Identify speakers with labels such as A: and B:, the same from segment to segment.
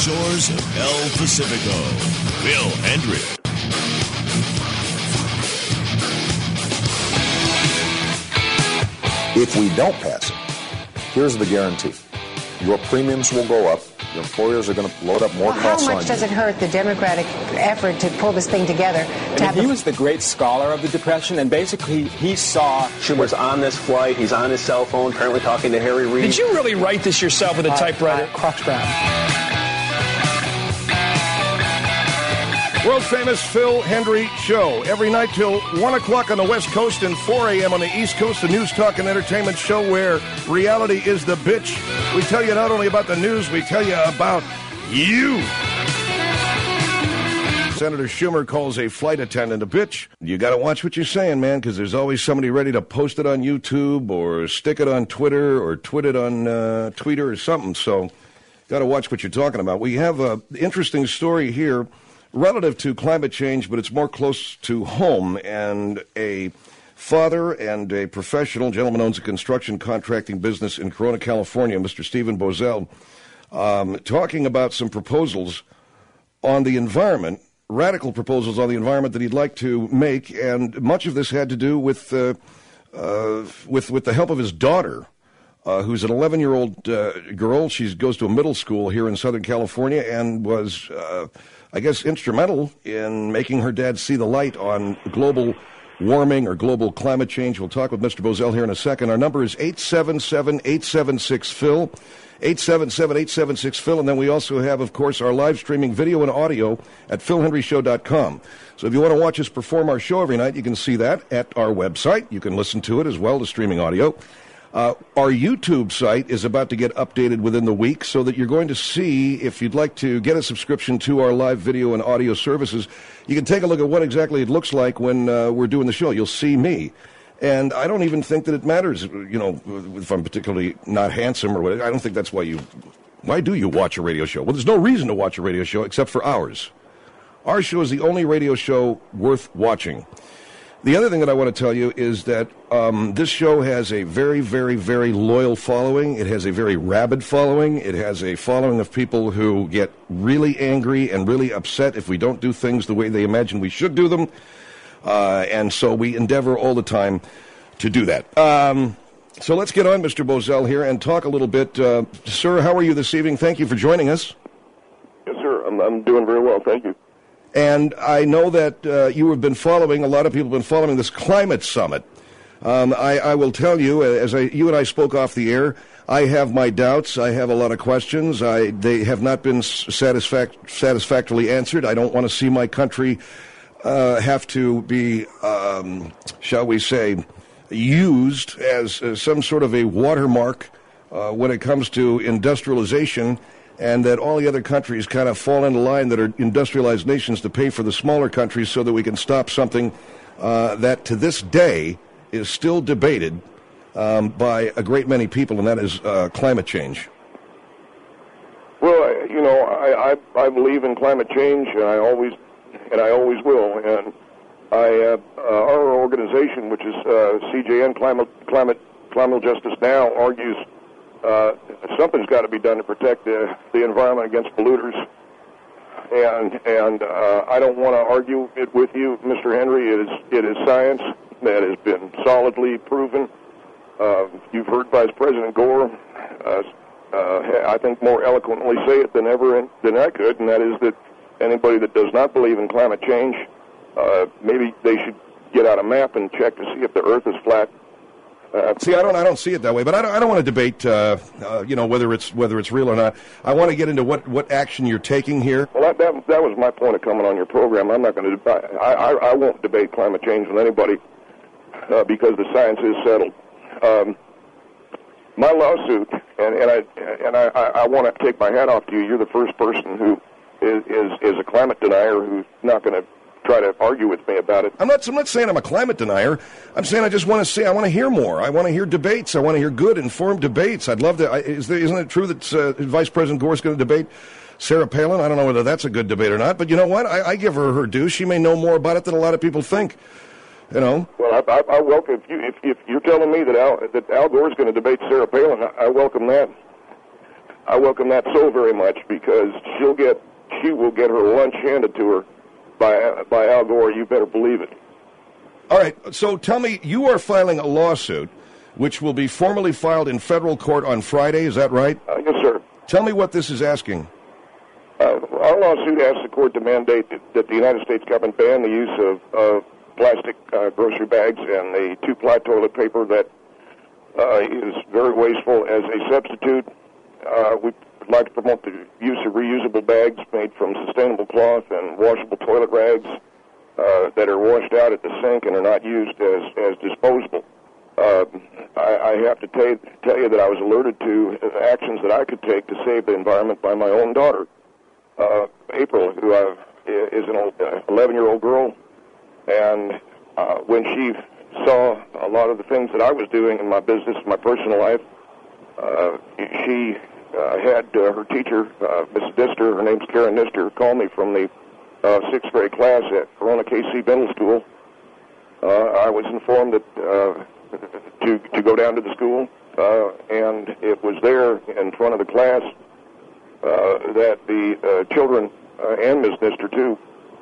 A: shores of El Pacifico, Phil Hendry.
B: If we don't pass it, here's the guarantee. Your premiums will go up. Your employers are going to load up more costs on you.
C: How much does it hurt the Democratic effort to pull this thing together?
D: He was the great scholar of the Depression, and basically he saw...
E: Schumer's on this flight. He's on his cell phone, apparently talking to Harry Reid.
F: Did you really write this yourself with a typewriter?
D: Crotch Brown.
G: World famous Phil Hendry Show. Every night till 1 o'clock on the West Coast and 4 a.m. on the East Coast, the news, talk, and entertainment show where reality is the bitch. We tell you not only about the news, we tell you about you. Senator Schumer calls a flight attendant a bitch. You got to watch what you're saying, man, because there's always somebody ready to post it on YouTube or stick it on Twitter or tweet it on Twitter or something. So got to watch what you're talking about. We have an interesting story here relative to climate change, but it's more close to home. And a father and a professional gentleman owns a construction contracting business in Corona, California, Mr. Stephen Boesel, talking about some proposals on the environment, radical proposals on the environment that he'd like to make, and much of this had to do with the help of his daughter, who's an 11-year-old girl. She goes to a middle school here in Southern California and was, I guess, instrumental in making her dad see the light on global warming or global climate change. We'll talk with Mr. Boesel here in a second. Our number is 877-876-PHIL, 877-876-PHIL, and then we also have, of course, our live streaming video and audio at philhendryshow.com. So if you want to watch us perform our show every night, you can see that at our website. You can listen to it as well as streaming audio. Our YouTube site is about to get updated within the week so that you're going to see, if you'd like to get a subscription to our live video and audio services, you can take a look at what exactly it looks like when we're doing the show. You'll see me. And I don't even think that it matters, you know, if I'm particularly not handsome or whatever. I don't think that's why do you watch a radio show? Well, there's no reason to watch a radio show except for ours. Our show is the only radio show worth watching. The other thing that I want to tell you is that this show has a very, very, very loyal following. It has a very rabid following. It has a following of people who get really angry and really upset if we don't do things the way they imagine we should do them. And so we endeavor all the time to do that. So let's get on, Mr. Boesel, here and talk a little bit. Sir, how are you this evening? Thank you for joining us.
H: Yes, sir. I'm doing very well. Thank you.
G: And I know that you have been following, a lot of people have been following this climate summit. I will tell you, you and I spoke off the air, I have my doubts. I have a lot of questions. They have not been satisfactorily answered. I don't want to see my country have to be, shall we say, used as some sort of a watermark when it comes to industrialization, and that all the other countries kind of fall into line that are industrialized nations to pay for the smaller countries so that we can stop something that to this day is still debated by a great many people, and that is climate change.
H: Well, you know, I believe in climate change, and I always will. And our organization, which is CJN Climate Justice Now, argues something's got to be done to protect the environment against polluters. And I don't want to argue it with you, Mr. Henry. It is science that has been solidly proven. You've heard Vice President Gore, I think, more eloquently say it than I could, and that is that anybody that does not believe in climate change, maybe they should get out a map and check to see if the Earth is flat.
G: See, I don't see it that way, but I don't want to debate, whether it's real or not. I want to get into what action you're taking here.
H: Well, that was my point of coming on your program. I'm not going to. I won't debate climate change with anybody because the science is settled. My lawsuit, and I want to take my hat off to you. You're the first person who is a climate denier who's not going to try to argue with me about it.
G: I'm not saying I'm a climate denier. I'm saying I just want to I want to hear more. I want to hear debates. I want to hear good, informed debates. I'd love to. Isn't it true that Vice President Gore is going to debate Sarah Palin? I don't know whether that's a good debate or not, but you know what? I give her due. She may know more about it than a lot of people think. You know.
H: Well, I welcome if you're telling me that Al Gore is going to debate Sarah Palin. I welcome that. I welcome that so very much because she will get her lunch handed to her by Al Gore. You better believe it.
G: All right, so tell me, you are filing a lawsuit which will be formally filed in federal court on Friday, is that right?
H: Yes, sir.
G: Tell me what this is asking.
H: Our lawsuit asks the court to mandate that the United States government ban the use of plastic grocery bags and the two-ply toilet paper that is very wasteful as a substitute. We would like to promote the use of reusable bags made from sustainable cloth and washable toilet rags that are washed out at the sink and are not used as disposable. I have to tell you that I was alerted to actions that I could take to save the environment by my own daughter, April, who is an 11-year-old girl, and when she saw a lot of the things that I was doing in my business, my personal life, she had her teacher, Mrs. Dister, her name's Karen Nister, call me from the 6th grade class at Corona KC Middle School. I was informed that to go down to the school, and it was there in front of the class that the children and Ms. Nister too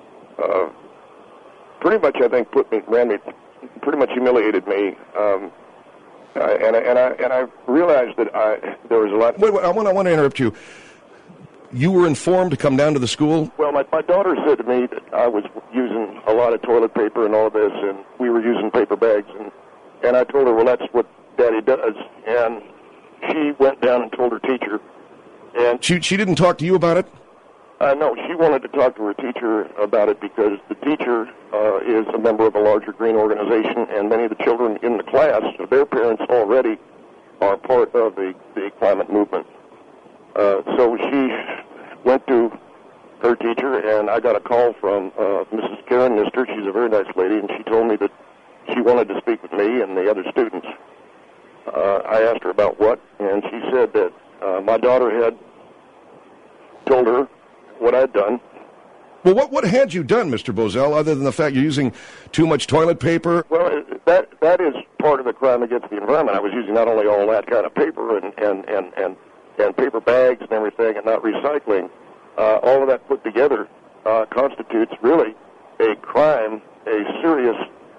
H: pretty much, I think, pretty much humiliated me. And I realized that there was a lot.
G: Wait, I want to interrupt you. You were informed to come down to the school?
H: Well, my daughter said to me that I was using a lot of toilet paper and all this, and we were using paper bags, and I told her, well, that's what Daddy does, and she went down and told her teacher. And
G: she didn't talk to you about it?
H: No, she wanted to talk to her teacher about it because the teacher is a member of a larger green organization, and many of the children in the class, their parents already are part of the climate movement. So she went to her teacher, and I got a call from Mrs. Karen Nister. She's a very nice lady, and she told me that she wanted to speak with me and the other students. I asked her about what, and she said that my daughter had told her what I'd done.
G: Well, what had you done, Mr. Bozell, other than the fact you're using too much toilet paper?
H: Well, that is part of the crime against the environment. I was using not only all that kind of paper and paper bags and everything and not recycling. All of that put together constitutes really a crime, a serious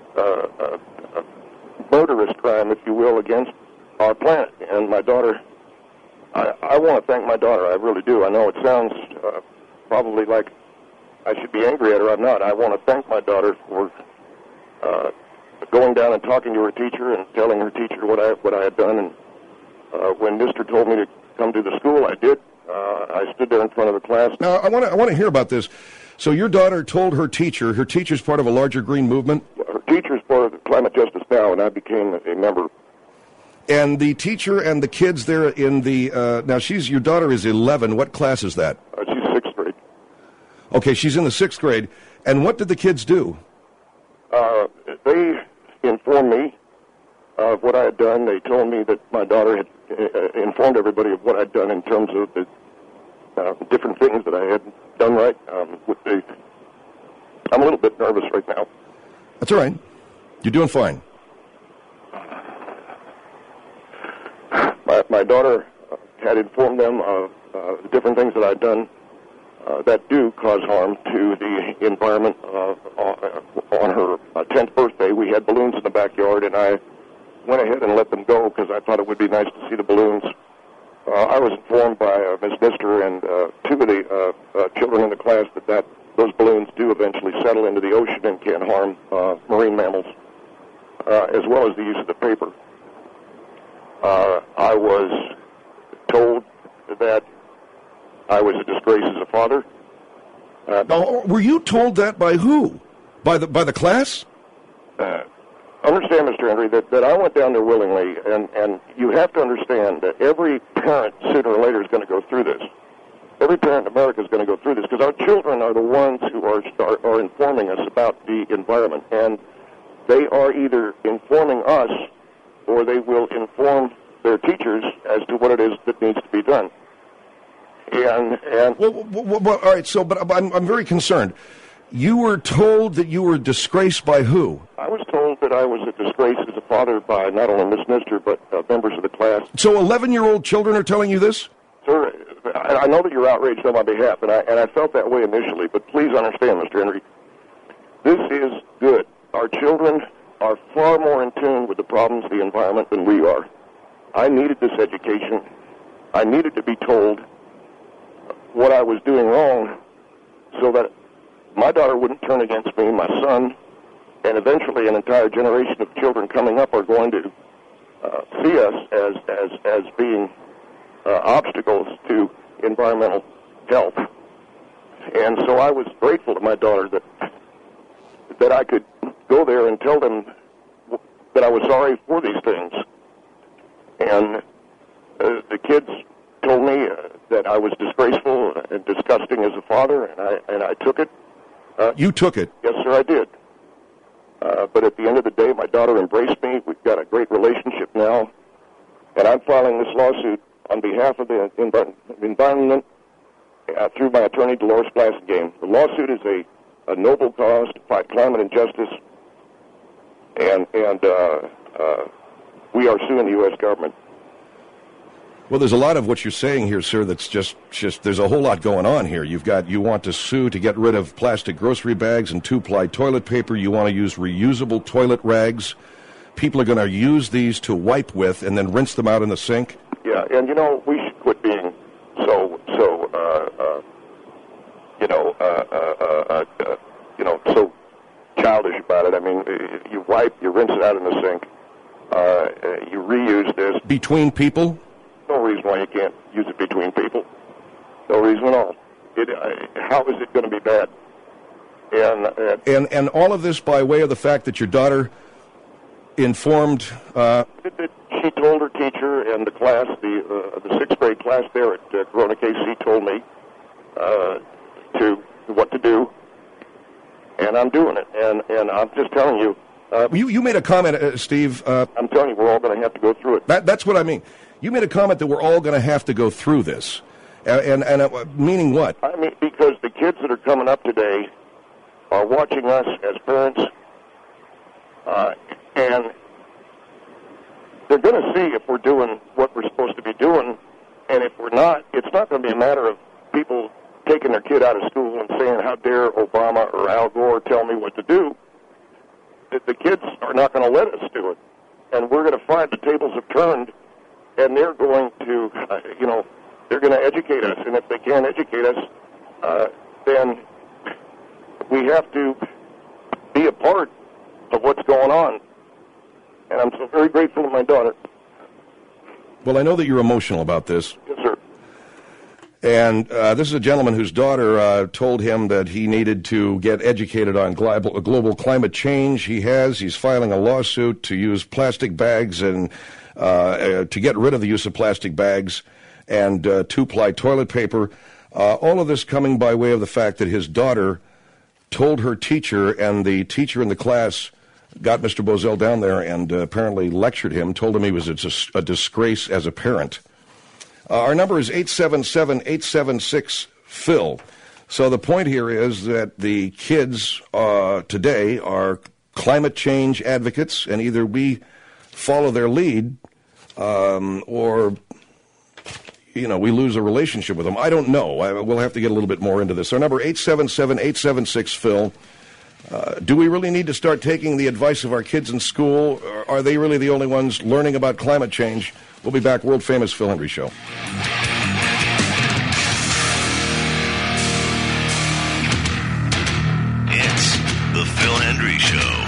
H: murderous crime, if you will, against our planet. And my daughter, I want to thank my daughter. I really do. I know it sounds probably like I should be angry at her. I'm not. I want to thank my daughter for going down and talking to her teacher and telling her teacher what I had done. And when Mr. told me to come to the school, I did. I stood there in front of the class.
G: Now, I want to hear about this. So your daughter told her teacher's part of a larger green movement?
H: Her teacher's part of the Climate Justice Now, and I became a member.
G: And the teacher and the kids there in the, now your daughter is 11. What class is that?
H: She's 6th grade.
G: Okay, she's in the 6th grade. And what did the kids do?
H: They informed me of what I had done. They told me that my daughter had informed everybody of what I'd done in terms of the different things that I had done right. I'm a little bit nervous right now.
G: That's all right. You're doing fine.
H: My daughter had informed them of the different things that I'd done that do cause harm to the environment. On her 10th birthday, we had balloons in the backyard, and I went ahead and let them go because I thought it would be nice to see the balloons. I was informed by Ms. Mister and two of the children in the class that those balloons do eventually settle into the ocean and can harm marine mammals, as well as the use of the paper. I was told that I was a disgrace as a father.
G: Were you told that by who? By the class?
H: Understand, Mr. Henry, that I went down there willingly, and you have to understand that every parent sooner or later is going to go through this. Every parent in America is going to go through this because our children are the ones who are informing us about the environment, and they are either informing us or they will inform their teachers as to what it is that needs to be done.
G: Well, all right. So, but I'm very concerned. You were told that you were disgraced by who?
H: I was told that I was a disgrace as a father by not only Miss Mister but members of the class.
G: So 11-year-old children are telling you this?
H: Sir, I know that you're outraged on my behalf, and I felt that way initially, but please understand, Mr. Henry, this is good. Our children are far more in tune with the problems of the environment than we are. I needed this education. I needed to be told what I was doing wrong so that my daughter wouldn't turn against me, my son, and eventually an entire generation of children coming up are going to see us as being obstacles to environmental health. And so I was grateful to my daughter that I could go there and tell them that I was sorry for these things. And the kids told me that I was disgraceful and disgusting as a father, and I took it.
G: You took it?
H: Yes, sir, I did. But at the end of the day, my daughter embraced me. We've got a great relationship now. And I'm filing this lawsuit on behalf of the environment through my attorney, Dolores Blassingame. The lawsuit is a noble cause to fight climate injustice, and we are suing the U.S. government.
G: Well, there's a lot of what you're saying here, sir, that's just there's a whole lot going on here. You want to sue to get rid of plastic grocery bags and 2-ply toilet paper. You want to use reusable toilet rags. People are going to use these to wipe with and then rinse them out in the sink.
H: Yeah, and we should quit being so childish about it. I mean, you wipe, you rinse it out in the sink, you reuse this.
G: Between people?
H: No reason why you can't use it between people. No reason at all. How is it going to be bad?
G: And all of this by way of the fact that your daughter informed.
H: She told her teacher and the class, the sixth grade class there at Corona KC, told me what to do, and I'm doing it. And I'm just telling you.
G: You made a comment, Steve.
H: I'm telling you, we're all going to have to go through it.
G: That's what I mean. You made a comment that we're all going to have to go through this. And meaning what?
H: I mean, because the kids that are coming up today are watching us as parents, and they're going to see if we're doing what we're supposed to be doing, and if we're not, it's not going to be a matter of people taking their kid out of school and saying, how dare Obama or Al Gore tell me what to do. The kids are not going to let us do it, and we're going to find the tables have turned, and they're going to, they're going to educate us. And if they can't educate us, then we have to be a part of what's going on. And I'm so very grateful to my daughter.
G: Well, I know that you're emotional about this.
H: Yes, sir.
G: And this is a gentleman whose daughter told him that he needed to get educated on global climate change. He's filing a lawsuit to use plastic bags and to get rid of the use of plastic bags and 2-ply toilet paper. All of this coming by way of the fact that his daughter told her teacher, and the teacher in the class got Mr. Bozell down there and apparently lectured him, told him he was a disgrace as a parent. Our number is 877-876-PHIL. So the point here is that the kids today are climate change advocates, and either we follow their lead or we lose a relationship with them. I don't know. We'll have to get a little bit more into this. Our number 877-876-PHIL. Do we really need to start taking the advice of our kids in school? Or are they really the only ones learning about climate change? We'll be back. World famous Phil Hendrie Show.
A: It's the Phil Hendrie Show.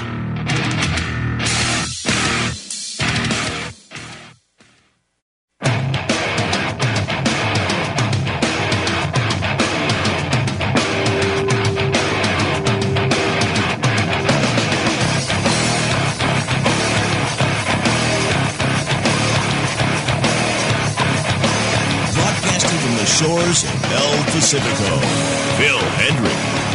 A: Shores of El Pacifico. Phil Hendrie.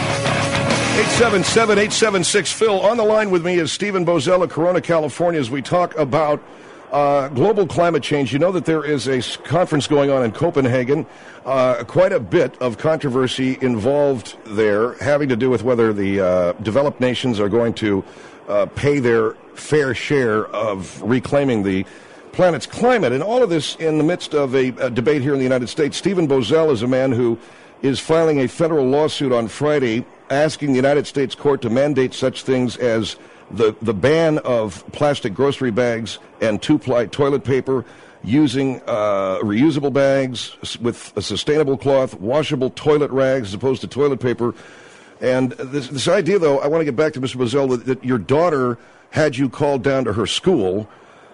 G: 877-876-PHIL. On the line with me is Stephen Bozell of Corona, California, as we talk about global climate change. You know that there is a conference going on in Copenhagen. Quite a bit of controversy involved there, having to do with whether the developed nations are going to pay their fair share of reclaiming the planet's climate. And all of this in the midst of a debate here in the United States. Stephen Boesel is a man who is filing a federal lawsuit on Friday asking the United States court to mandate such things as the ban of plastic grocery bags and two-ply toilet paper, using reusable bags with a sustainable cloth, washable toilet rags as opposed to toilet paper. And this idea, though, I want to get back to Mr. Boesel, that your daughter had you called down to her school.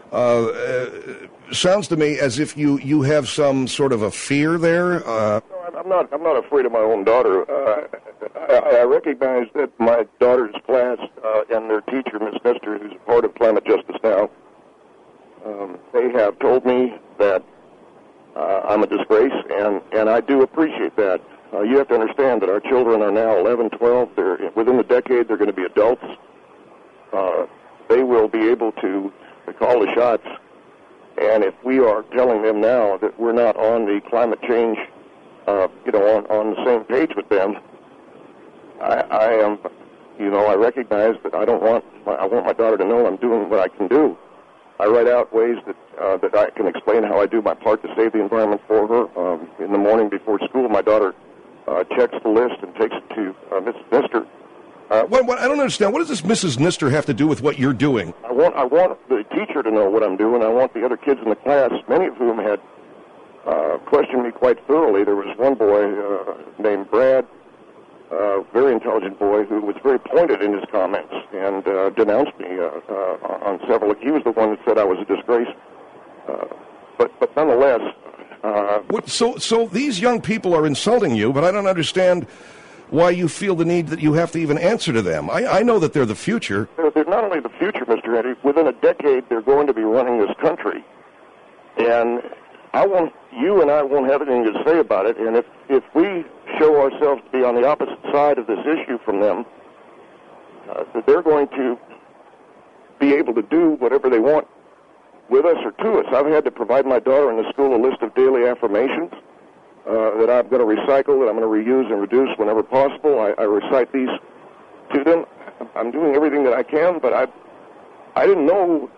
G: Sounds to me as if you have some sort of a fear there.
H: I'm not afraid of my own daughter. I recognize that my daughter's class and their teacher, Ms. Nestor, who's a part of Climate Justice Now, they have told me that I'm a disgrace, and I do appreciate that. You have to understand that our children are now 11, 12. Within the decade, they're going to be adults. They will be able to call the shots. And if we are telling them now that we're not on the climate change, on the same page with them, I am, I recognize that I want my daughter to know I'm doing what I can do. I write out ways that I can explain how I do my part to save the environment for her. In the morning before school, my daughter checks the list and takes it to Mrs. Nestor.
G: What I don't understand. What does this Mrs. Nestor have to do with what you're doing?
H: I want the teacher to know what I'm doing. I want the other kids in the class, many of whom had questioned me quite thoroughly. There was one boy named Brad, a very intelligent boy, who was very pointed in his comments and denounced me on several. He was the one that said I was a disgrace. But nonetheless...
G: So these young people are insulting you, but I don't understand why you feel the need that you have to even answer to them. I know that they're the future.
H: They're not only the future, Mr. Henry. Within a decade, they're going to be running this country. And you and I won't have anything to say about it. And if we show ourselves to be on the opposite side of this issue from them, they're going to be able to do whatever they want with us or to us. I've had to provide my daughter in the school a list of daily affirmations that I'm going to recycle, that I'm going to reuse and reduce whenever possible. I recite these to them. I'm doing everything that I can, but I didn't know.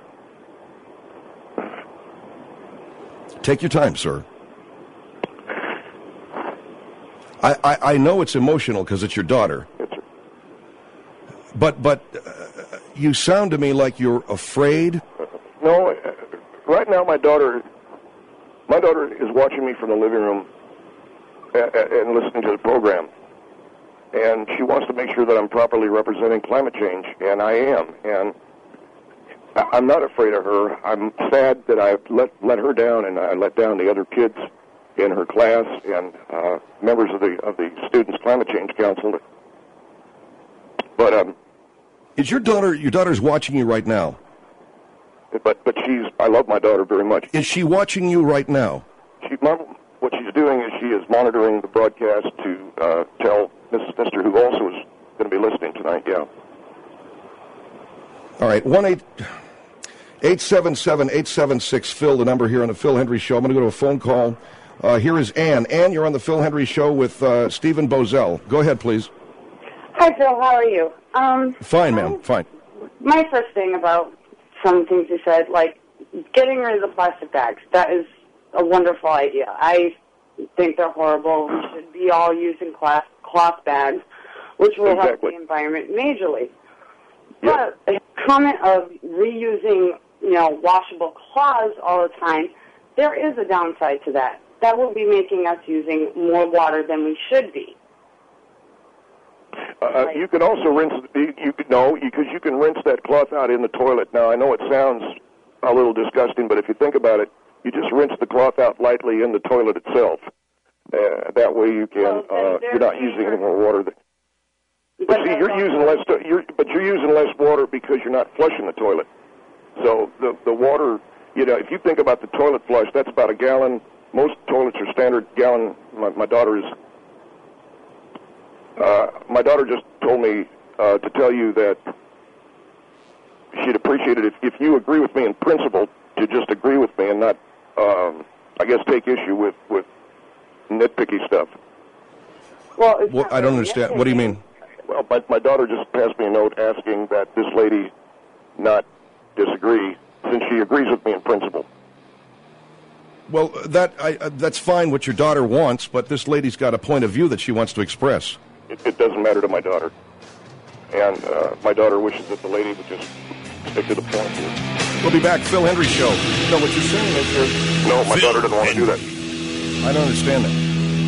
G: Take your time, sir. I know it's emotional because it's your daughter. But you sound to me like you're afraid.
H: No, right now my daughter is watching me from the living room and listening to the program, and she wants to make sure that I'm properly representing climate change, and I am, and I'm not afraid of her. I'm sad that I've let her down, and I let down the other kids in her class and members of the Students' Climate Change Council. But
G: is your daughter's watching you right now?
H: But I love my daughter very much.
G: Is she watching you right now?
H: What she's doing is she is monitoring the broadcast to tell Mrs. Nestor, who also is going to be listening tonight, yeah.
G: All right, 1-877-876-PHIL, the number here on the Phil Hendrie Show. I'm going to go to a phone call. Here is Ann. Ann, you're on the Phil Hendrie Show with Stephen Boesel. Go ahead, please.
I: Hi, Phil. How are you?
G: Fine, ma'am. Fine.
I: My first thing about some things you said, like getting rid of the plastic bags, that is a wonderful idea. I think they're horrible. We should be all using cloth bags, which will help the environment majorly. But a comment of reusing, washable cloths all the time, there is a downside to that. That will be making us using more water than we should be.
H: You can also rinse. Because you can rinse that cloth out in the toilet. Now I know it sounds a little disgusting, but if you think about it, you just rinse the cloth out lightly in the toilet itself. That way you can. You're not using any more water. But see, you're using less. You're using less water because you're not flushing the toilet. So the water, if you think about the toilet flush, that's about a gallon. Most toilets are standard gallon. My daughter just told me to tell you that she'd appreciate it if you agree with me in principle, to just agree with me and not, take issue with nitpicky stuff.
I: Well,
G: I don't understand. What do you mean?
H: Well, my daughter just passed me a note asking that this lady not disagree, since she agrees with me in principle.
G: Well, that's fine what your daughter wants, but this lady's got a point of view that she wants to express.
H: It doesn't matter to my daughter. And my daughter wishes that the lady would just stick to the point here.
G: We'll be back. Phil Hendrie Show.
H: No, what you're saying is, no, my daughter doesn't want to do that.
G: I don't understand that.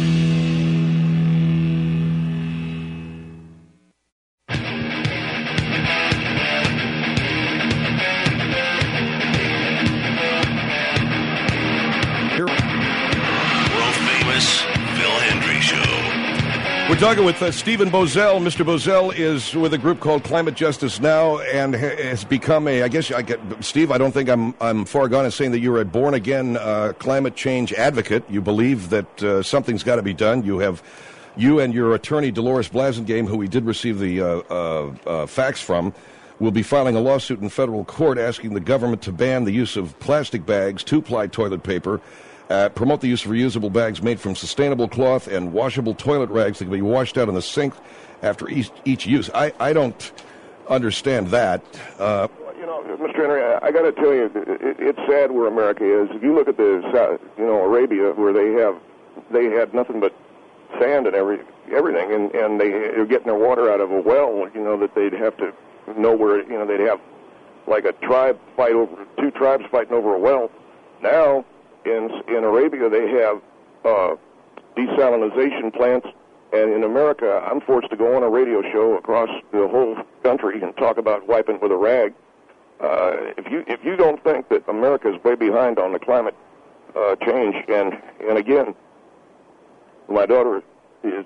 G: We're talking with Stephen Boesel. Mr. Boesel is with a group called Climate Justice Now and has become Steve, I don't think I'm far gone in saying that you're a born-again climate change advocate. You believe that something's got to be done. You and your attorney, Dolores Blasingame, who we did receive the facts from, will be filing a lawsuit in federal court asking the government to ban the use of plastic bags, two-ply toilet paper, promote the use of reusable bags made from sustainable cloth and washable toilet rags that can be washed out in the sink after each use. I don't understand that.
H: Mr. Henry, I got to tell you, it's sad where America is. If you look at Arabia, where they had nothing but sand and everything, and they're getting their water out of a well, that they'd have to know where, they'd have like a two tribes fighting over a well. Now, in Arabia, they have desalination plants, and in America, I'm forced to go on a radio show across the whole country and talk about wiping with a rag. If you don't think that America is way behind on the climate change, and again, my daughter is,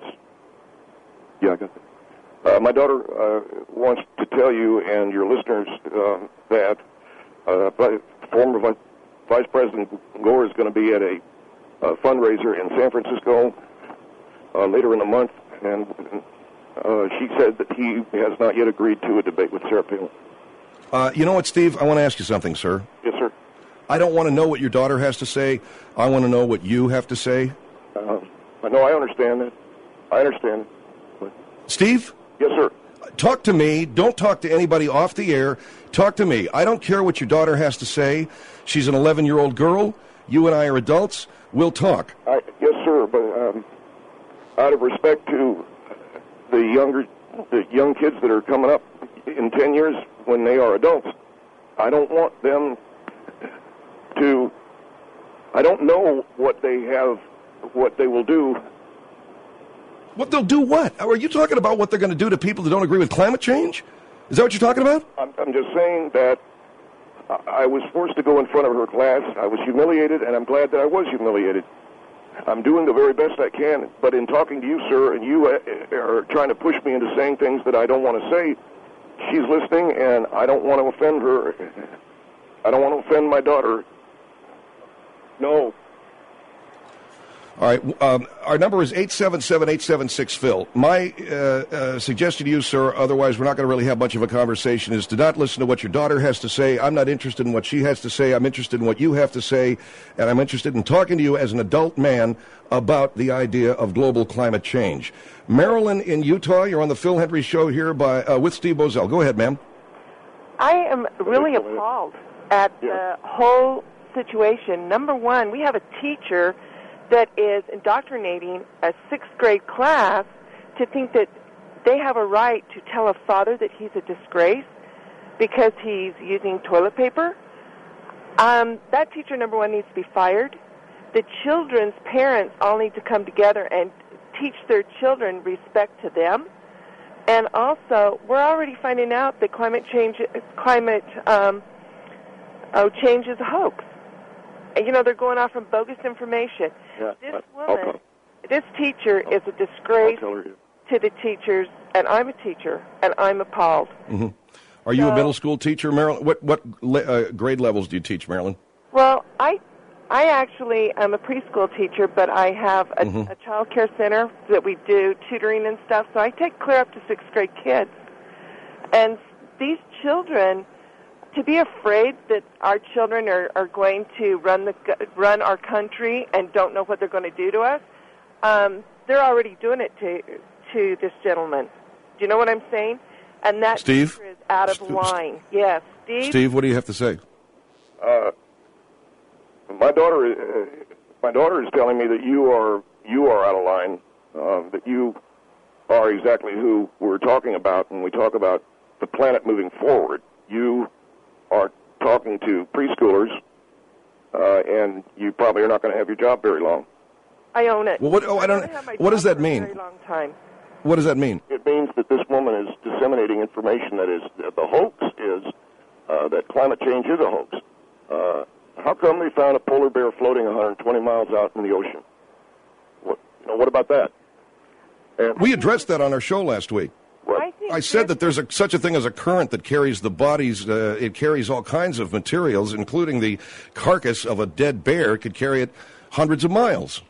H: my daughter wants to tell you and your listeners that former Vice President Gore is going to be at a fundraiser in San Francisco later in the month, and she said that he has not yet agreed to a debate with Sarah Palin.
G: You know what, Steve? I want to ask you something, sir.
H: Yes, sir.
G: I don't want to know what your daughter has to say. I want to know what you have to say.
H: No, I understand that. I understand it.
G: Steve?
H: Yes, sir.
G: Talk to me. Don't talk to anybody off the air. Talk to me. I don't care what your daughter has to say. She's an 11-year-old girl. You and I are adults. We'll talk.
H: Yes, sir, but out of respect to the young kids that are coming up in 10 years when they are adults, I don't want them to... I don't know what they will do.
G: What they'll do what? Are you talking about what they're going to do to people that don't agree with climate change? Is that what you're talking about?
H: I'm just saying that I was forced to go in front of her class. I was humiliated, and I'm glad that I was humiliated. I'm doing the very best I can, but in talking to you, sir, and you are trying to push me into saying things that I don't want to say, she's listening, and I don't want to offend her. I don't want to offend my daughter. No.
G: All right. Our number is 877-876-PHIL. My suggestion to you, sir, otherwise we're not going to really have much of a conversation, is to not listen to what your daughter has to say. I'm not interested in what she has to say. I'm interested in what you have to say, and I'm interested in talking to you as an adult man about the idea of global climate change. Marilyn in Utah, you're on the Phil Hendrie Show here with Steve Boesel. Go ahead, ma'am.
J: I am really appalled at the whole situation. Number one, we have a teacher that is indoctrinating a sixth-grade class to think that they have a right to tell a father that he's a disgrace because he's using toilet paper. That teacher, number one, needs to be fired. The children's parents all need to come together and teach their children respect to them. And also, we're already finding out that climate change is a hoax. You know, they're going off from bogus information.
H: Yeah,
J: this teacher is a disgrace to the teachers, and I'm a teacher, and I'm appalled.
G: Mm-hmm. Are you a middle school teacher, Marilyn? What grade levels do you teach, Marilyn?
J: Well, I actually am a preschool teacher, but I have a child care center that we do tutoring and stuff, so I take clear up to sixth-grade kids. And these children... to be afraid that our children are going to run our country and don't know what they're going to do to us, they're already doing it to this gentleman. Do you know what I'm saying? And that
G: Steve?
J: teacher is out of line. Yes, Steve?
G: Steve, what do you have to say?
H: My daughter My daughter is telling me that you are out of line, that you are exactly who we're talking about when we talk about the planet moving forward. You are talking to preschoolers, and you probably are not going to have your job very long.
J: I own it.
G: Well, what does that mean?
J: For a very long time.
G: What does that mean?
H: It means that this woman is disseminating information that is the hoax is that climate change is a hoax. How come they found a polar bear floating 120 miles out in the ocean? What about that? And
G: we addressed that on our show last week. I said that there's such a thing as a current that carries the bodies. It carries all kinds of materials, including the carcass of a dead bear. It could carry it hundreds of miles.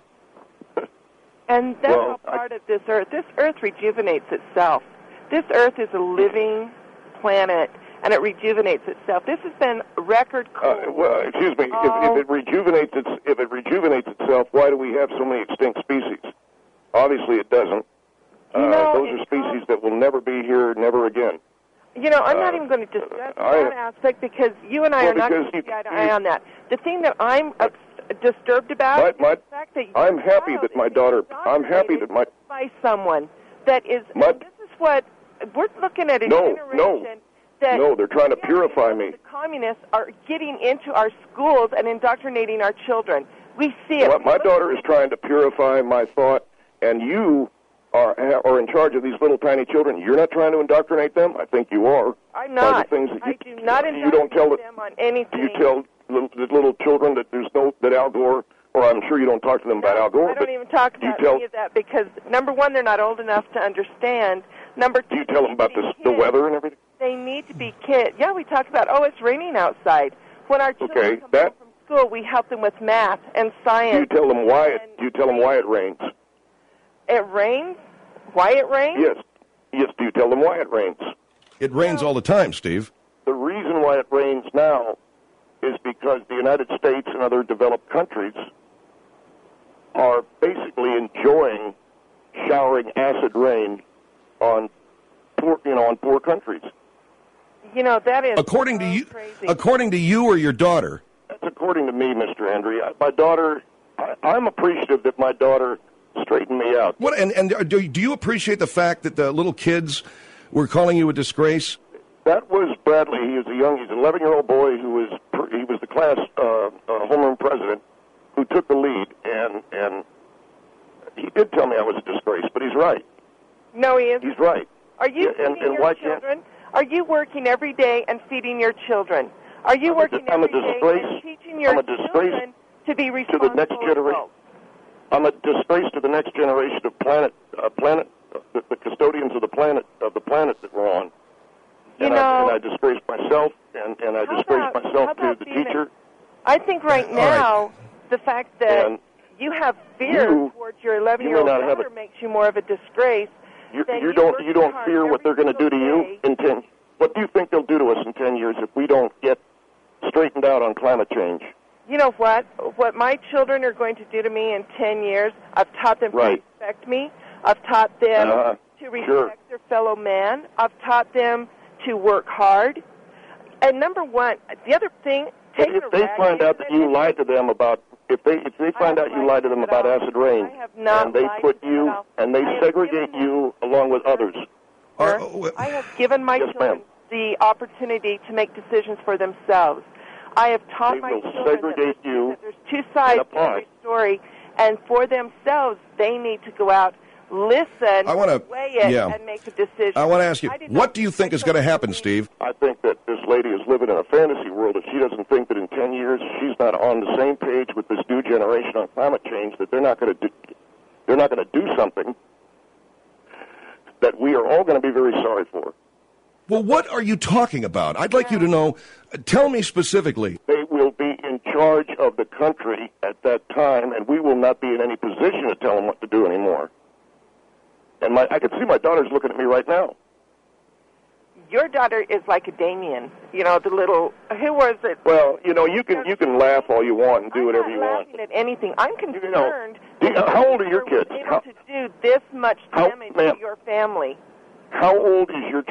J: And that's all part of this Earth. This Earth rejuvenates itself. This Earth is a living planet, and it rejuvenates itself. This has been record cold.
H: Excuse me. If it rejuvenates itself, why do we have so many extinct species? Obviously, it doesn't. Those are species that will never be here, never again.
J: I'm not even going to discuss that aspect because you and I are not going to see eye to eye on that. The thing that I'm disturbed about is the fact that
H: I'm happy that my daughter. I'm happy that my
J: by someone that is. This is what we're looking at. Generation that
H: they're trying to purify me.
J: The communists are getting into our schools and indoctrinating our children. We see it.
H: My daughter is trying to purify my thought, and you are in charge of these little tiny children. You're not trying to indoctrinate them? I think you are.
J: I'm not.
H: I do
J: not indoctrinate them on anything.
H: Do you tell the little children that that Al Gore, or I'm sure you don't talk to them about Al Gore.
J: I don't even talk about any of that because, number one, they're not old enough to understand. Number two,
H: do you tell them about the weather and everything?
J: They need to be kids. Yeah, we talk about, it's raining outside. When our children come home from school, we help them with math and science.
H: Do you tell them why it rains?
J: It rains? Why it rains?
H: Yes. Do you tell them why it rains?
G: It rains all the time, Steve.
H: The reason why it rains now is because the United States and other developed countries are basically enjoying showering acid rain on poor countries.
J: That is
G: according to you.
J: Crazy.
G: According to you or your daughter?
H: That's according to me, Mr. Henry. My daughter. I'm appreciative that my daughter straightened me out.
G: What? And do you appreciate the fact that the little kids were calling you a disgrace?
H: That was Bradley. He's an 11-year-old boy who was the class homeroom president who took the lead, and he did tell me I was a disgrace, but he's right.
J: No, he isn't.
H: He's right.
J: Are you feeding your children? Are you working every day and feeding your children? Are you working every day and teaching your children to be responsible?
H: To the next generation. I'm a disgrace to the next generation of the custodians of the planet that we're on. And I disgrace myself, and I disgrace myself to the teacher.
J: I think right now the fact that you have fear towards your 11-year-old daughter makes you more of a disgrace.
H: You don't fear what they're going to do to you in 10. What do you think they'll do to us in 10 years if we don't get straightened out on climate change?
J: You know what? What my children are going to do to me in 10 years, I've taught them to respect me. I've taught them to respect their fellow man. I've taught them to work hard. And number one, the other thing,
H: if they find out that you lied to them about if they find out you lied to them about acid rain, and they put you and they segregate you along with others.
J: I have given my children the opportunity to make decisions for themselves. I have taught my children that there's two sides to every story, and for themselves, they need to go out, listen, weigh it, and make a decision.
G: I want to ask you, what do you think is going to happen, Steve?
H: I think that this lady is living in a fantasy world. If she doesn't think that in 10 years she's not on the same page with this new generation on climate change, that they're not going to do something that we are all going to be very sorry for.
G: Well, what are you talking about? I'd like you to know. Tell me specifically.
H: They will be in charge of the country at that time, and we will not be in any position to tell them what to do anymore. And I can see my daughter's looking at me right now.
J: Your daughter is like a Damien, the little. Who was it?
H: Well, you can laugh all you want and do whatever you want.
J: I'm not laughing at anything. I'm concerned.
H: How old are your kids?
J: Able to do this much damage to your family.
H: How old is your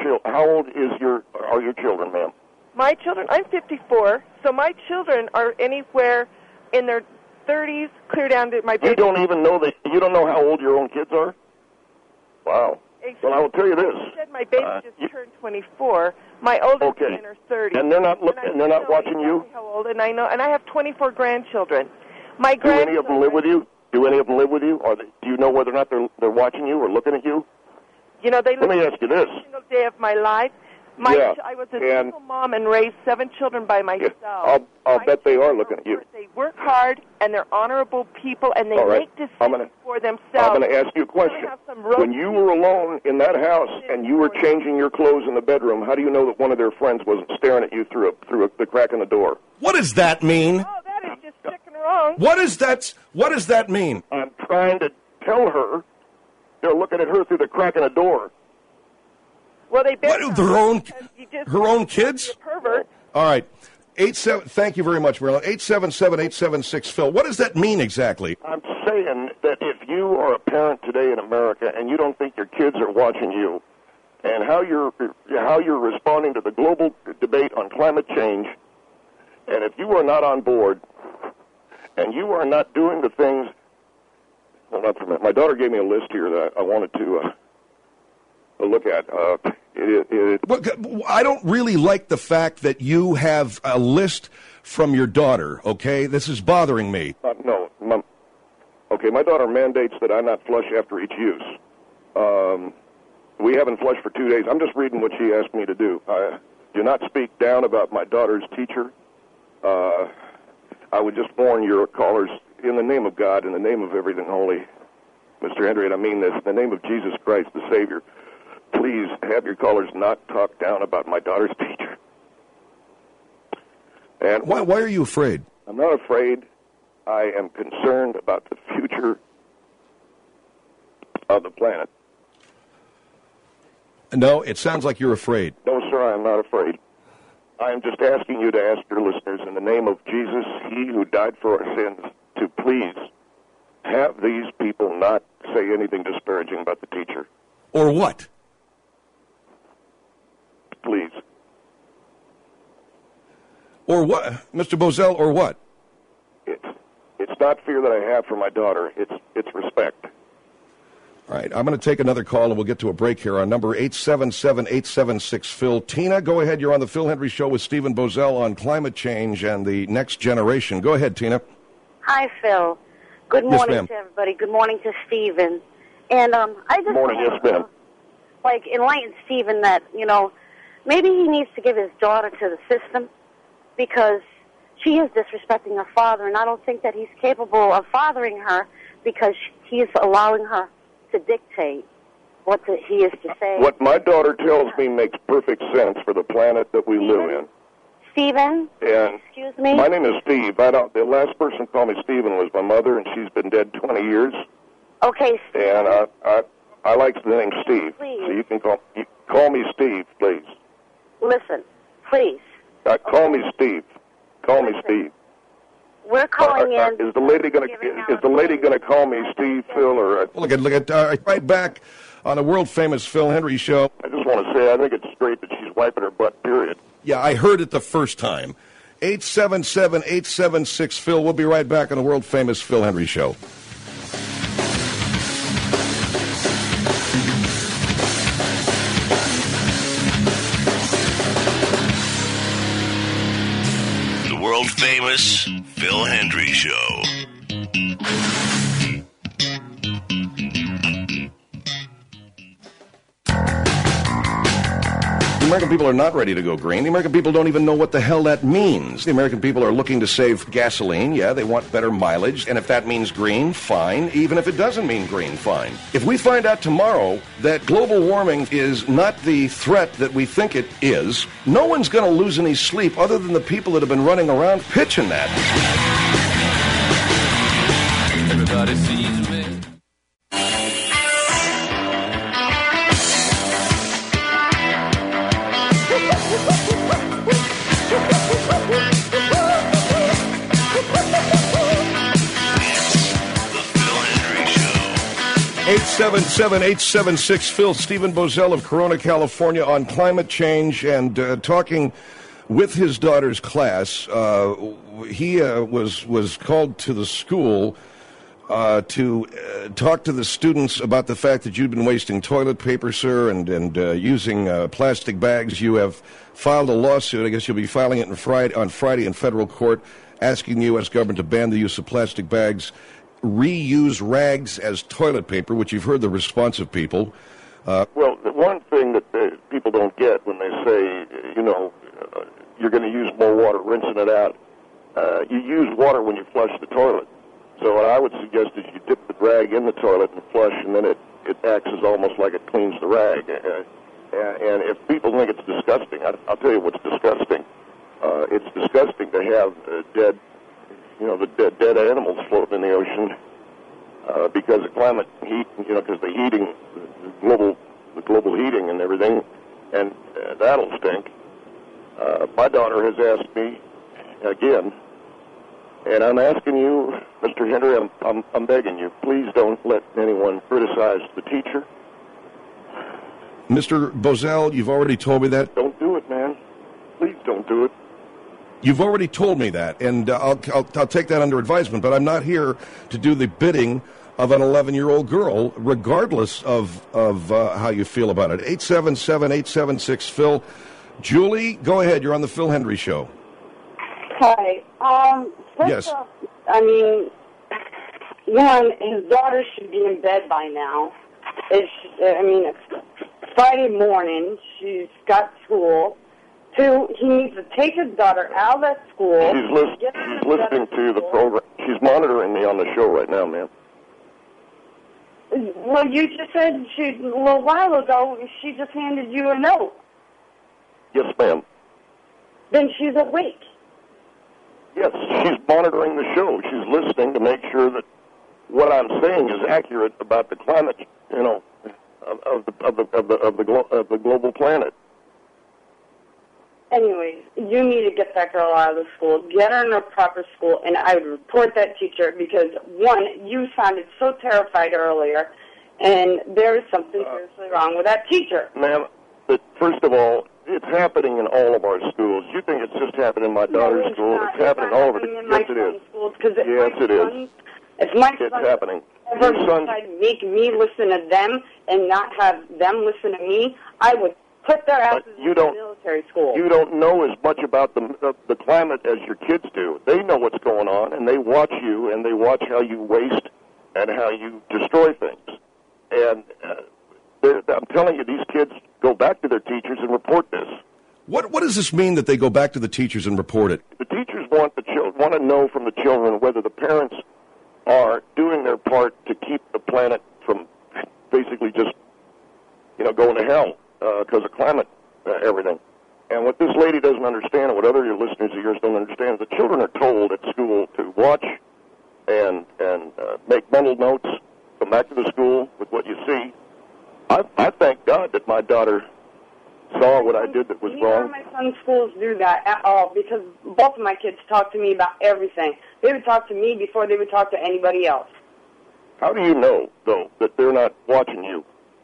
H: are your children, ma'am?
J: My children, I'm 54, so my children are anywhere in their 30s, clear down to my baby.
H: You don't even know that. You don't know how old your own kids are. Wow. Well, I will tell you this.
J: You said my baby just turned 24. My oldest is in her 30s.
H: And they're not and they're not watching you.
J: How old? And I know. And I have 24 grandchildren. My
H: Do any of them live with you? Do any of them live with you? Or do you know whether or not they're watching you or looking at you?
J: You know, they
H: Let me ask you this.
J: Every single day of my life. I was a single mom and raised 7 children by myself.
H: I'll bet they are looking at you.
J: They work hard, and they're honorable people, and they make decisions for themselves.
H: I'm going to ask you a question. When you were alone in that house and you were changing your clothes in the bedroom, how do you know that one of their friends wasn't staring at you through the crack in the door?
G: What does that mean?
J: Oh, that is just sick and wrong.
G: What does that mean?
H: I'm trying to tell her they're looking at her through the crack in the door.
J: Well, they
G: her own kids?
J: Pervert.
G: All right. Thank you very much, Marilyn. 877-876-PHIL. What does that mean exactly?
H: I'm saying that if you are a parent today in America and you don't think your kids are watching you, and how you're responding to the global debate on climate change, and if you are not on board, and you are not doing the things. Hold on for a minute. My daughter gave me a list here that I wanted to look at.
G: I don't really like the fact that you have a list from your daughter, okay? This is bothering me.
H: No. My daughter mandates that I not flush after each use. We haven't flushed for 2 days. I'm just reading what she asked me to do. I do not speak down about my daughter's teacher. I would just warn your callers, in the name of God, in the name of everything holy, Mr. Henry, and I mean this, in the name of Jesus Christ, the Savior, please have your callers not talk down about my daughter's teacher. And
G: why are you afraid?
H: I'm not afraid. I am concerned about the future of the planet.
G: No, it sounds like you're afraid.
H: No, sir, I am not afraid. I am just asking you to ask your listeners, in the name of Jesus, he who died for our sins, to please have these people not say anything disparaging about the teacher.
G: Or what?
H: Please.
G: Or what? Mr. Bozell, or what?
H: It's not fear that I have for my daughter. It's respect.
G: All right, I'm going to take another call, and we'll get to a break here on number 877-876-PHIL. Tina, go ahead. You're on the Phil Hendry Show with Stephen Bozell on climate change and the next generation. Go ahead, Tina.
K: Hi, Phil. Good morning to everybody. Good morning to Stephen. And I just
H: morning, yes, ma'am.
K: Enlighten Stephen that, maybe he needs to give his daughter to the system because she is disrespecting her father, and I don't think that he's capable of fathering her because he's allowing her to dictate what he is to say.
H: What my daughter tells me makes perfect sense for the planet that we live in.
K: Stephen?
H: And
K: excuse me?
H: My name is Steve. The last person who called me Stephen was my mother, and she's been dead 20 years.
K: Okay, Steve.
H: And I like the name Steve.
K: Please.
H: So you can call me Steve, please.
K: Listen, please.
H: Call me Steve. Call me Steve.
K: We're calling in.
H: Is the lady going to call me Steve, Phil, or?
G: Look at right back on the world famous Phil Hendry Show.
H: I just want to say I think it's great that she's wiping her butt. Period.
G: Yeah, I heard it the first time. 877-876-PHIL. We'll be right back on the world famous Phil Hendry Show.
A: World famous Phil Hendry Show.
G: The American people are not ready to go green. The American people don't even know what the hell that means. The American people are looking to save gasoline. Yeah, they want better mileage. And if that means green, fine. Even if it doesn't mean green, fine. If we find out tomorrow that global warming is not the threat that we think it is, no one's going to lose any sleep other than the people that have been running around pitching that.
L: Everybody sees me.
A: The Phil Hendry Show.
G: 877-876-PHIL. Stephen Bozell of Corona, California, on climate change and talking with his daughter's class, he was called to the school to talk to the students about the fact that you'd been wasting toilet paper, sir, and using plastic bags. You have filed a lawsuit. I guess you'll be filing it on Friday in federal court, asking the U.S. government to ban the use of plastic bags, reuse rags as toilet paper, which you've heard the response of people.
H: Well, the one thing that people don't get when they say, you're going to use more water, rinsing it out, you use water when you flush the toilet. So what I would suggest is you dip the rag in the toilet and flush, and then it acts as almost like it cleans the rag. And if people think it's disgusting, I'll tell you what's disgusting. It's disgusting to have the dead animals floating in the ocean because of climate heat, because the heating, the global heating and everything, and that'll stink. My daughter has asked me again, and I'm asking you, Mr. Henry, I'm begging you, please don't let anyone criticize the teacher.
G: Mr. Bozell, you've already told me that.
H: Don't do it, man. Please don't do it.
G: You've already told me that, and I'll take that under advisement, but I'm not here to do the bidding of an 11-year-old girl, regardless of how you feel about it. 877-876-PHIL. Julie, go ahead. You're on the Phil Hendry Show.
I: Hi. First off, one, his daughter should be in bed by now. It's Friday morning. She's got school. 2, he needs to take his daughter out of that school.
H: She's listening to the program. She's monitoring me on the show right now, ma'am.
I: Well, you just said a little while ago she just handed you a note.
H: Yes, ma'am.
I: Then she's awake.
H: Yes, she's monitoring the show. She's listening to make sure that what I'm saying is accurate about the climate, of the global planet.
I: Anyways, you need to get that girl out of the school, get her in a proper school, and I would report that teacher because, 1, you sounded so terrified earlier, and there is something seriously wrong with that teacher.
H: Ma'am, but first of all, it's happening in all of our schools. You think it's just happening in my daughter's school? It's happening all over. Yes, it is. Yes, it is.
I: If my
H: it's
I: son
H: happening.
I: ever tried to make me listen to them and not have them listen to me, I would put their asses in the military school.
H: You don't know as much about the climate as your kids do. They know what's going on, and they watch you, and they watch how you waste and how you destroy things. And I'm telling you, these kids go back to their teachers and report this.
G: What does this mean that they go back to the teachers and report it?
H: The teachers want to know from the children whether the parents are doing their part to keep the planet from basically just, going to hell because of climate, everything. And what this lady doesn't understand, and what other listeners of yours don't understand, is the children are told at school to watch and make mental notes, come back to the school with what you see. I thank God that my daughter saw what I did that was wrong.
I: Neither of my son's schools do that at all because both of my kids talk to me about everything. They would talk to me before they would talk to anybody else.
H: How do you know, though, that they're not watching you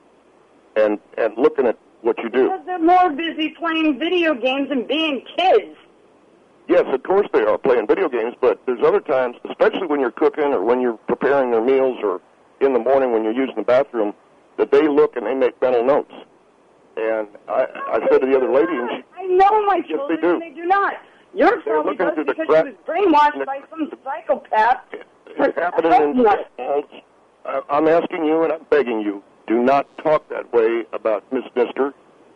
H: and looking at what you do?
I: Because they're more busy playing video games and being kids.
H: Yes, of course they are playing video games, but there's other times, especially when you're cooking or when you're preparing their meals or in the morning when you're using the bathroom, that they look and they make mental notes. And I said to the other lady, and
I: I know my children,
H: yes, they do.
I: And they do not. Your probably does because she was brainwashed by some psychopath.
H: It's happening in I'm asking you and I'm begging you, do not talk that way about Miss Mister.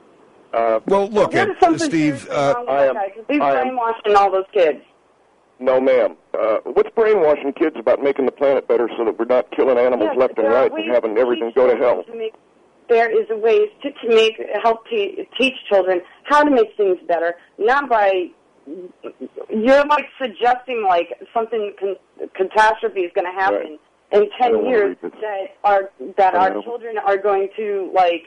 G: Well, look, Steve,
I: he's brainwashing all those kids.
H: No, ma'am. What's brainwashing kids about making the planet better so that we're not killing animals left and right and having everything go to hell?
I: There is ways to help teach children how to make things better, not by you're like suggesting like something catastrophe is going to happen in 10 years that our children are going to like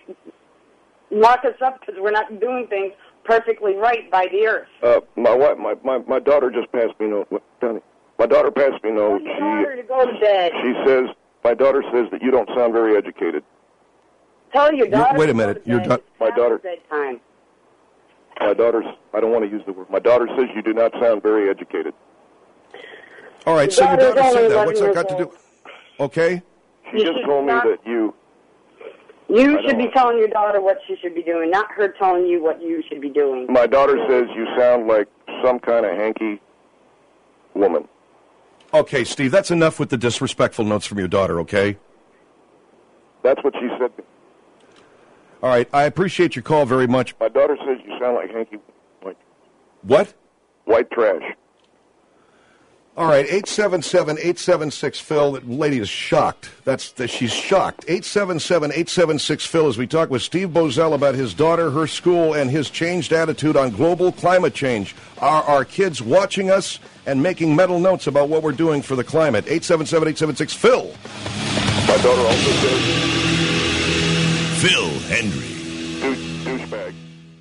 I: lock us up because we're not doing things perfectly right by the earth.
H: My wife, my daughter just passed me note. My daughter passed me note.
I: Tell her to go to bed.
H: She says, my daughter says that you don't sound very educated.
I: Tell your daughter.
G: Wait a minute, your
H: my daughter.
I: Bedtime.
H: My daughter's, I don't want to use the word, my daughter says you do not sound very educated.
G: All right, so your daughter said that. What's that got to do? Okay.
H: She just told me that you...
I: You should be telling your daughter what she should be doing, not her telling you what you should be doing.
H: My daughter says you sound like some kind of hanky woman.
G: Okay, Steve, that's enough with the disrespectful notes from your daughter, okay?
H: That's what she said.
G: All right, I appreciate your call very much.
H: My daughter says you sound like hanky... Like
G: what?
H: White trash.
G: All right, 877-876-PHIL. That lady is shocked. She's shocked. 877-876-PHIL as we talk with Steve Boesel about his daughter, her school, and his changed attitude on global climate change. Are our kids watching us and making mental notes about what we're doing for the climate? 877-876-PHIL.
H: My daughter also says...
A: Phil Hendrie.
H: Douchebag.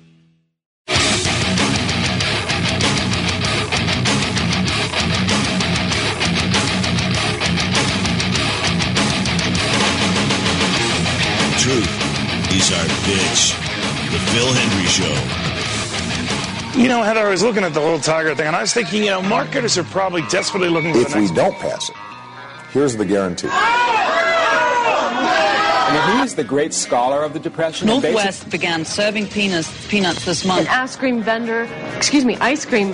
A: Truth is our bitch. The Phil Hendrie Show.
F: You know, Heather, I was looking at the little tiger thing, and I was thinking, marketers are probably desperately looking for
B: If we don't pass it, here's the guarantee.
D: I mean, he is the great scholar of the Depression.
M: Northwest began serving peanuts this month.
N: An ice cream vendor, ice cream.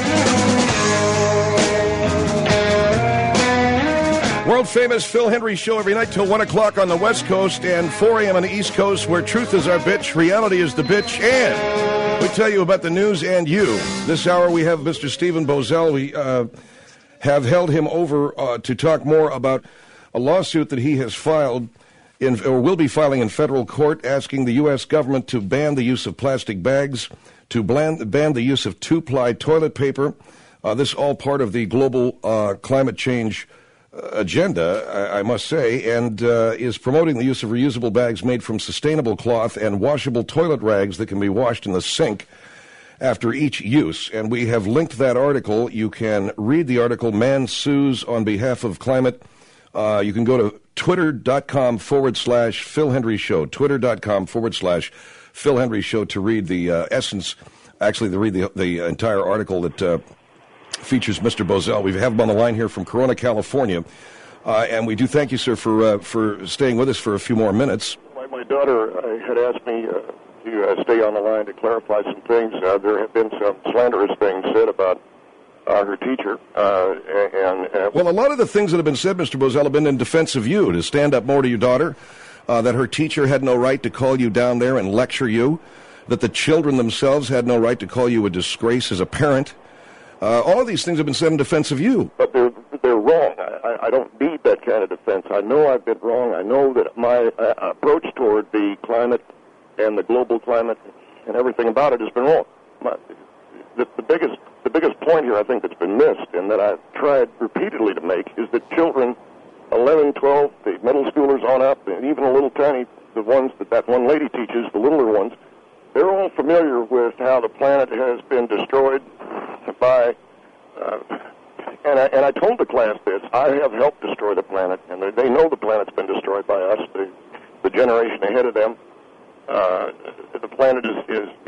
G: World-famous Phil Hendrie Show every night till 1 o'clock on the West Coast and 4 a.m. on the East Coast, where truth is our bitch, reality is the bitch, and we tell you about the news and you. This hour we have Mr. Stephen Boesel. We have held him over to talk more about a lawsuit that he has filed or will be filing in federal court, asking the U.S. government to ban the use of plastic bags, to ban the use of two-ply toilet paper. This all part of the global climate change agenda, I must say, and is promoting the use of reusable bags made from sustainable cloth and washable toilet rags that can be washed in the sink after each use. And we have linked that article. You can read the article, Man Sues on Behalf of Climate. You can go to twitter.com/Phil Hendrie Show, twitter.com/Phil Hendrie Show to read the essence, actually to read the entire article that features Mr. Boesel. We have him on the line here from Corona, California, and we do thank you, sir, for staying with us for a few more minutes.
H: My daughter had asked me to stay on the line to clarify some things. There have been some slanderous things said about her teacher.
G: Well, a lot of the things that have been said, Mr. Boesel, have been in defense of you, to stand up more to your daughter, that her teacher had no right to call you down there and lecture you, that the children themselves had no right to call you a disgrace as a parent. All of these things have been said in defense of you.
H: But they're wrong. I don't need that kind of defense. I know I've been wrong. I know that my approach toward the climate and the global climate and everything about it has been wrong. The biggest point here, I think, that's been missed and that I've tried repeatedly to make is that children, 11, 12, the middle schoolers on up, and even a little tiny, the ones that one lady teaches, the littler ones, they're all familiar with how the planet has been destroyed by, and I told the class this, I have helped destroy the planet, and they know the planet's been destroyed by us, the generation ahead of them. The planet is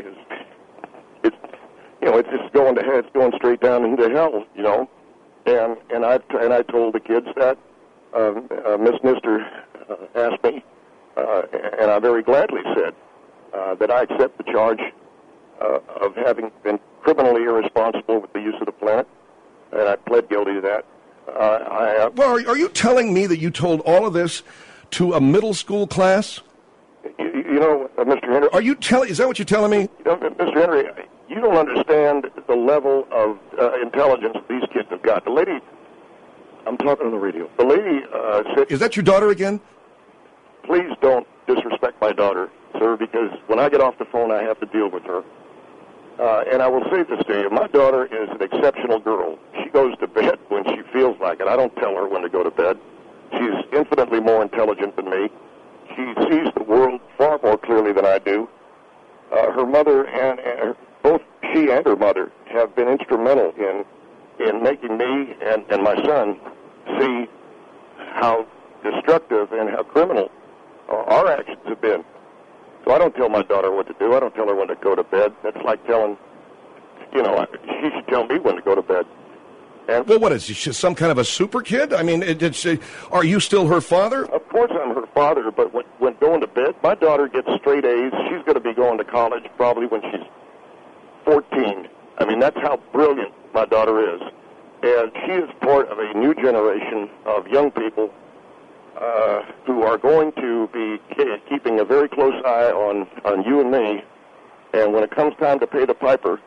H: it's just going to hell, it's going straight down into hell, and I told the kids that, Miss Nister asked me, and I very gladly said, that I accept the charge of having been criminally irresponsible with the use of the planet, and I pled guilty to that.
G: Well, are you telling me that you told all of this to a middle school class?
H: Mr. Henry...
G: Is that what you're telling me?
H: Mr. Henry, you don't understand the level of intelligence these kids have got. The lady... I'm talking on the radio. The lady said...
G: Is that your daughter again?
H: Please don't disrespect my daughter, sir, because when I get off the phone, I have to deal with her. And I will say this to you. My daughter is an exceptional girl. She goes to bed when she feels like it. I don't tell her when to go to bed. She's infinitely more intelligent than me. She sees the world far more clearly than I do. Her mother and both she and her mother have been instrumental in making me and my son see how destructive and how criminal our actions have been. So I don't tell my daughter what to do. I don't tell her when to go to bed. That's like telling, she should tell me when to go to bed. And
G: well, what is she, some kind of a super kid? I mean, are you still her father?
H: Of course I'm her father, but when going to bed, my daughter gets straight A's. She's going to be going to college probably when she's 14. I mean, that's how brilliant my daughter is. And she is part of a new generation of young people who are going to be keeping a very close eye on you and me. And when it comes time to pay the piper,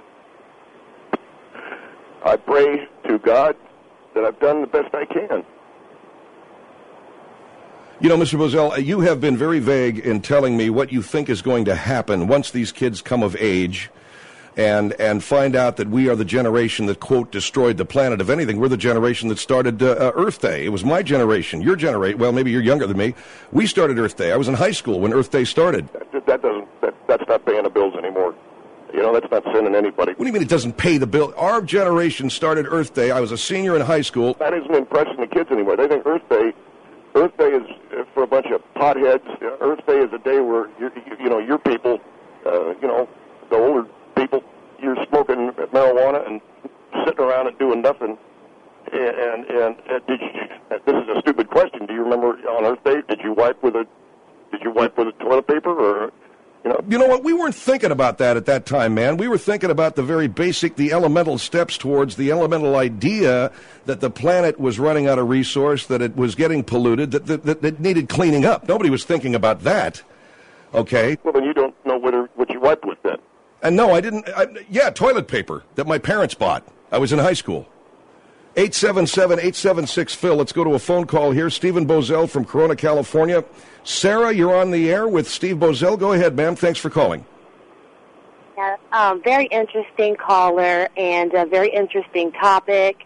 H: I pray to God that I've done the best I can.
G: You know, Mr. Bozell, you have been very vague in telling me what you think is going to happen once these kids come of age and find out that we are the generation that, quote, destroyed the planet. If anything, we're the generation that started Earth Day. It was my generation, your generation. Well, maybe you're younger than me. We started Earth Day. I was in high school when Earth Day started.
H: That's not paying the bills anymore. That's not sending anybody.
G: What do you mean it doesn't pay the bill? Our generation started Earth Day. I was a senior in high school.
H: That isn't impressing the kids anymore. They think Earth Day is for a bunch of potheads. Earth Day is a day where your people, the older people, you're smoking marijuana and sitting around and doing nothing. And this is a stupid question. Do you remember on Earth Day? Did you wipe with a toilet paper or?
G: You know what? We weren't thinking about that at that time, man. We were thinking about the very basic, the elemental steps towards the elemental idea that the planet was running out of resource, that it was getting polluted, that it needed cleaning up. Nobody was thinking about that. Okay?
H: Well, then you don't know what you wiped with then.
G: And no, I didn't. Toilet paper that my parents bought. I was in high school. 877-876-PHIL. Let's go to a phone call here. Stephen Bozell from Corona, California. Sarah, you're on the air with Steve Bozell. Go ahead, ma'am. Thanks for calling.
O: Yeah, very interesting caller and a very interesting topic.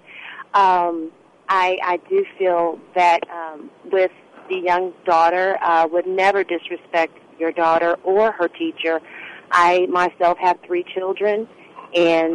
O: I do feel that with the young daughter, would never disrespect your daughter or her teacher. I myself have 3 children, and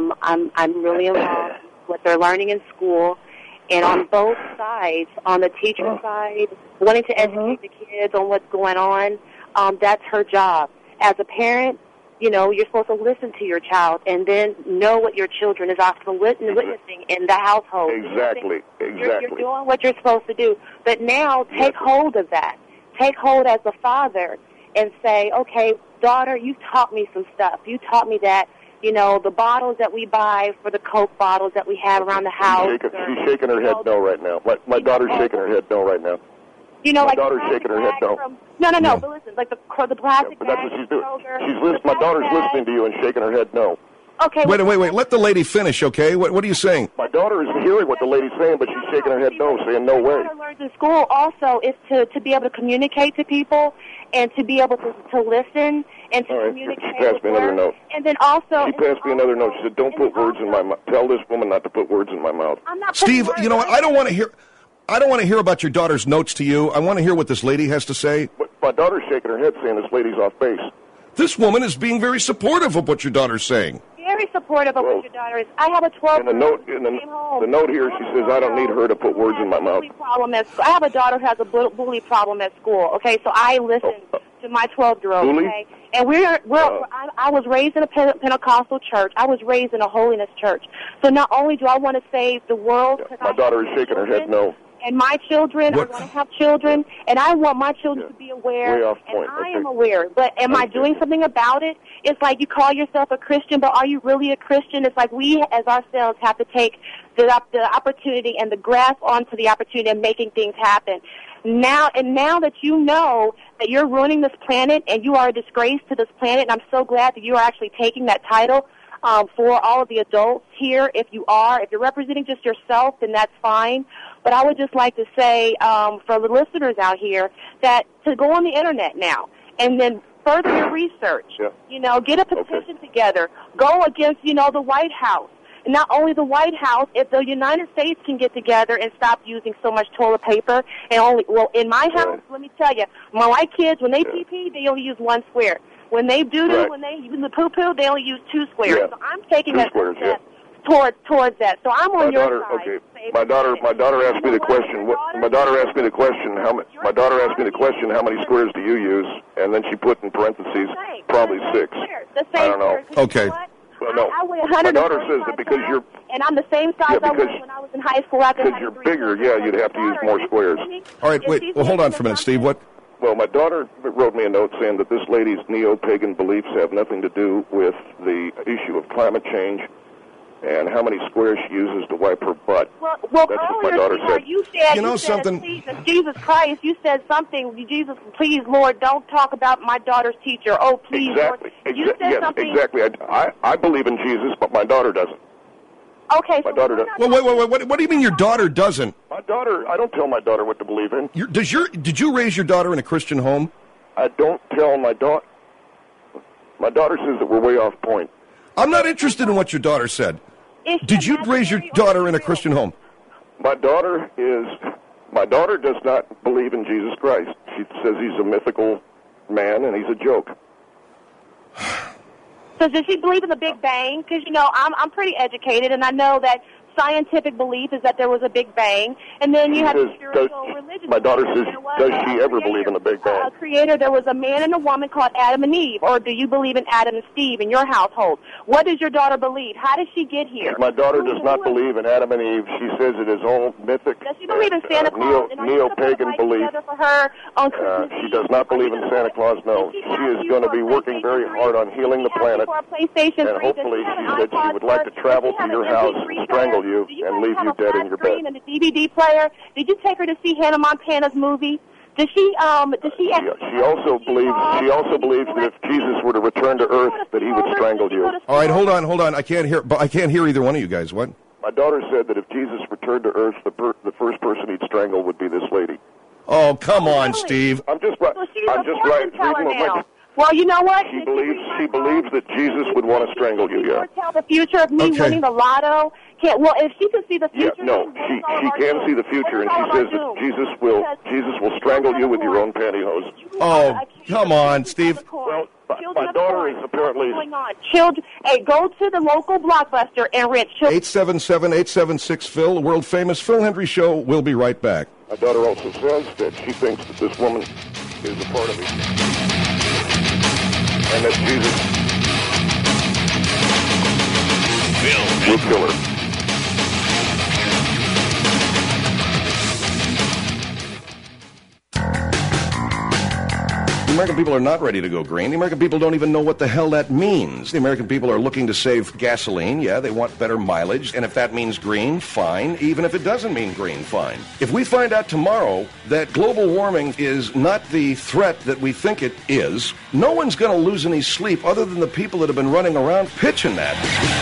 O: I'm really involved with what they're learning in school. And on both sides, on the teacher side, wanting to educate the kids on what's going on, that's her job. As a parent, you're supposed to listen to your child and then know what your children is also witnessing in the household.
H: Exactly.
O: You're doing what you're supposed to do. But now take hold of that. Take hold as a father and say, okay, daughter, you taught me some stuff. You taught me that, the bottles that we buy for the Coke bottles that we have around the house.
H: She's shaking her head no right now. My daughter's shaking her head no right now. My daughter's shaking her head no.
O: No. But listen, like the plastic
H: bag. That's what she's doing. My daughter's listening to you and shaking her head no.
O: Okay.
G: Wait. Let the lady finish, okay? What are you saying?
H: My daughter is hearing what the lady's saying, but she's shaking her head no, saying no way.
O: What I learned in school also is to be able to communicate to people and to be able to listen and to communicate.
H: She passed me another note.
O: And then also...
H: She passed me another note. She said, don't put words in my mouth. Tell this woman not to put words in my mouth.
O: I'm not
G: Steve, you know what? I don't want to hear about your daughter's notes to you. I want to hear what this lady has to say.
H: But my daughter's shaking her head saying this lady's off base.
G: This woman is being very supportive of what your daughter's saying.
O: Very supportive of what your daughter is. I have a 12-year-old
H: the note here, she says, I don't need her to put words in my mouth.
O: I have a daughter who has a bully problem at school, okay? So I listen to my 12-year-old, okay? And I was raised in a Pentecostal church. I was raised in a holiness church. So not only do I want to save the world...
H: My daughter is shaking her head no.
O: And my children, I want to have children, and I want my children to be aware,
H: way off point.
O: And I am aware. But am I doing something about it? It's like you call yourself a Christian, but are you really a Christian? It's like we, as ourselves, have to take the opportunity and the grasp onto the opportunity of making things happen. Now that you know that you're ruining this planet and you are a disgrace to this planet, and I'm so glad that you are actually taking that title for all of the adults here. If you're representing just yourself, then that's fine. But I would just like to say for the listeners out here that to go on the internet now and then further your research. Yeah. Get a petition together. Go against, the White House. And not only the White House, if the United States can get together and stop using so much toilet paper and in my house, let me tell you, my kids, when they pee-pee, they only use 1 square. When they do-do, when they use the poo-poo, they only use 2 squares. Yeah. So I'm taking that step towards that. So I'm on your side.
H: Okay. My daughter asked me the question. My daughter asked me the question. How many squares do you use? And then she put in parentheses probably 6. I don't know.
G: Okay.
H: Well, no.
O: I weigh 100.
H: My daughter says that because you're
O: and I'm the same size I was when I was in high school.
H: Because you're bigger, you'd have to use more squares.
G: All right, wait. Well, hold on for a minute, Steve. What?
H: Well, my daughter wrote me a note saying that this lady's neo-pagan beliefs have nothing to do with the issue of climate change and how many squares she uses to wipe her butt.
O: Well,
H: that's what my daughter said.
O: You said,
G: you know
O: something? Jesus Christ, you said something. Jesus, please, Lord, don't talk about my daughter's teacher. Oh, please,
H: exactly.
O: Lord. You said something.
H: Exactly. I believe in Jesus, but my daughter doesn't.
O: Okay,
H: my daughter doesn't.
G: Well, wait. What do you mean your daughter doesn't?
H: My daughter, I don't tell my daughter what to believe in.
G: Did you raise your daughter in a Christian home?
H: I don't tell my daughter. My daughter says that we're way off point.
G: I'm not interested in what your daughter said. Did you raise your daughter in a Christian home?
H: My daughter does not believe in Jesus Christ. She says he's a mythical man and he's a joke.
O: So does she believe in the Big Bang? Because, I'm pretty educated, and I know that scientific belief is that there was a Big Bang, and then you have the spiritual religious.
H: My daughter says, does she ever believe in the Big Bang?
O: A creator, there was a man and a woman called Adam and Eve, or do you believe in Adam and Steve in your household? What does your daughter believe? How did she get here?
H: My daughter does not believe in Adam and Eve. She says it is all mythic.
O: Does she believe in Santa Claus?
H: Neo-pagan belief. She does not believe in Santa Claus, no. She is going to be working very hard on healing the planet, and hopefully she said she would like to travel to your house and strangle you and leave you dead in your bed.
O: And a DVD player. Did you take her to see Hannah Montana's movie? Does she?
H: She also believes that if Jesus were to return to Earth, that he would strangle you.
G: All right, hold on. I can't hear either one of you guys. What?
H: My daughter said that if Jesus returned to Earth, the first person he'd strangle would be this lady.
G: Oh, come on, Steve.
H: I'm just right.
O: Well, you know what?
H: She believes that Jesus would want to strangle you. Yeah.
O: Tell the future of me winning the lotto. If she can see the future.
H: Yeah, no, she can see the future, and she says that Jesus will strangle you with your own pantyhose.
G: Oh, come on, Steve.
H: Well, my daughter is apparently.
O: Children, hey, go to the local Blockbuster and rent.
G: 877-876-PHIL, the world famous Phil Hendry Show. We'll be right back.
H: My daughter also says that she thinks that this woman is a part of it. And that Jesus will kill her.
G: The American people are not ready to go green. The American people don't even know what the hell that means. The American people are looking to save gasoline. Yeah, they want better mileage. And if that means green, fine. Even if it doesn't mean green, fine. If we find out tomorrow that global warming is not the threat that we think it is, no one's going to lose any sleep other than the people that have been running around pitching that.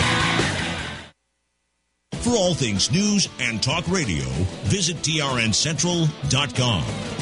A: For all things news and talk radio, visit trncentral.com.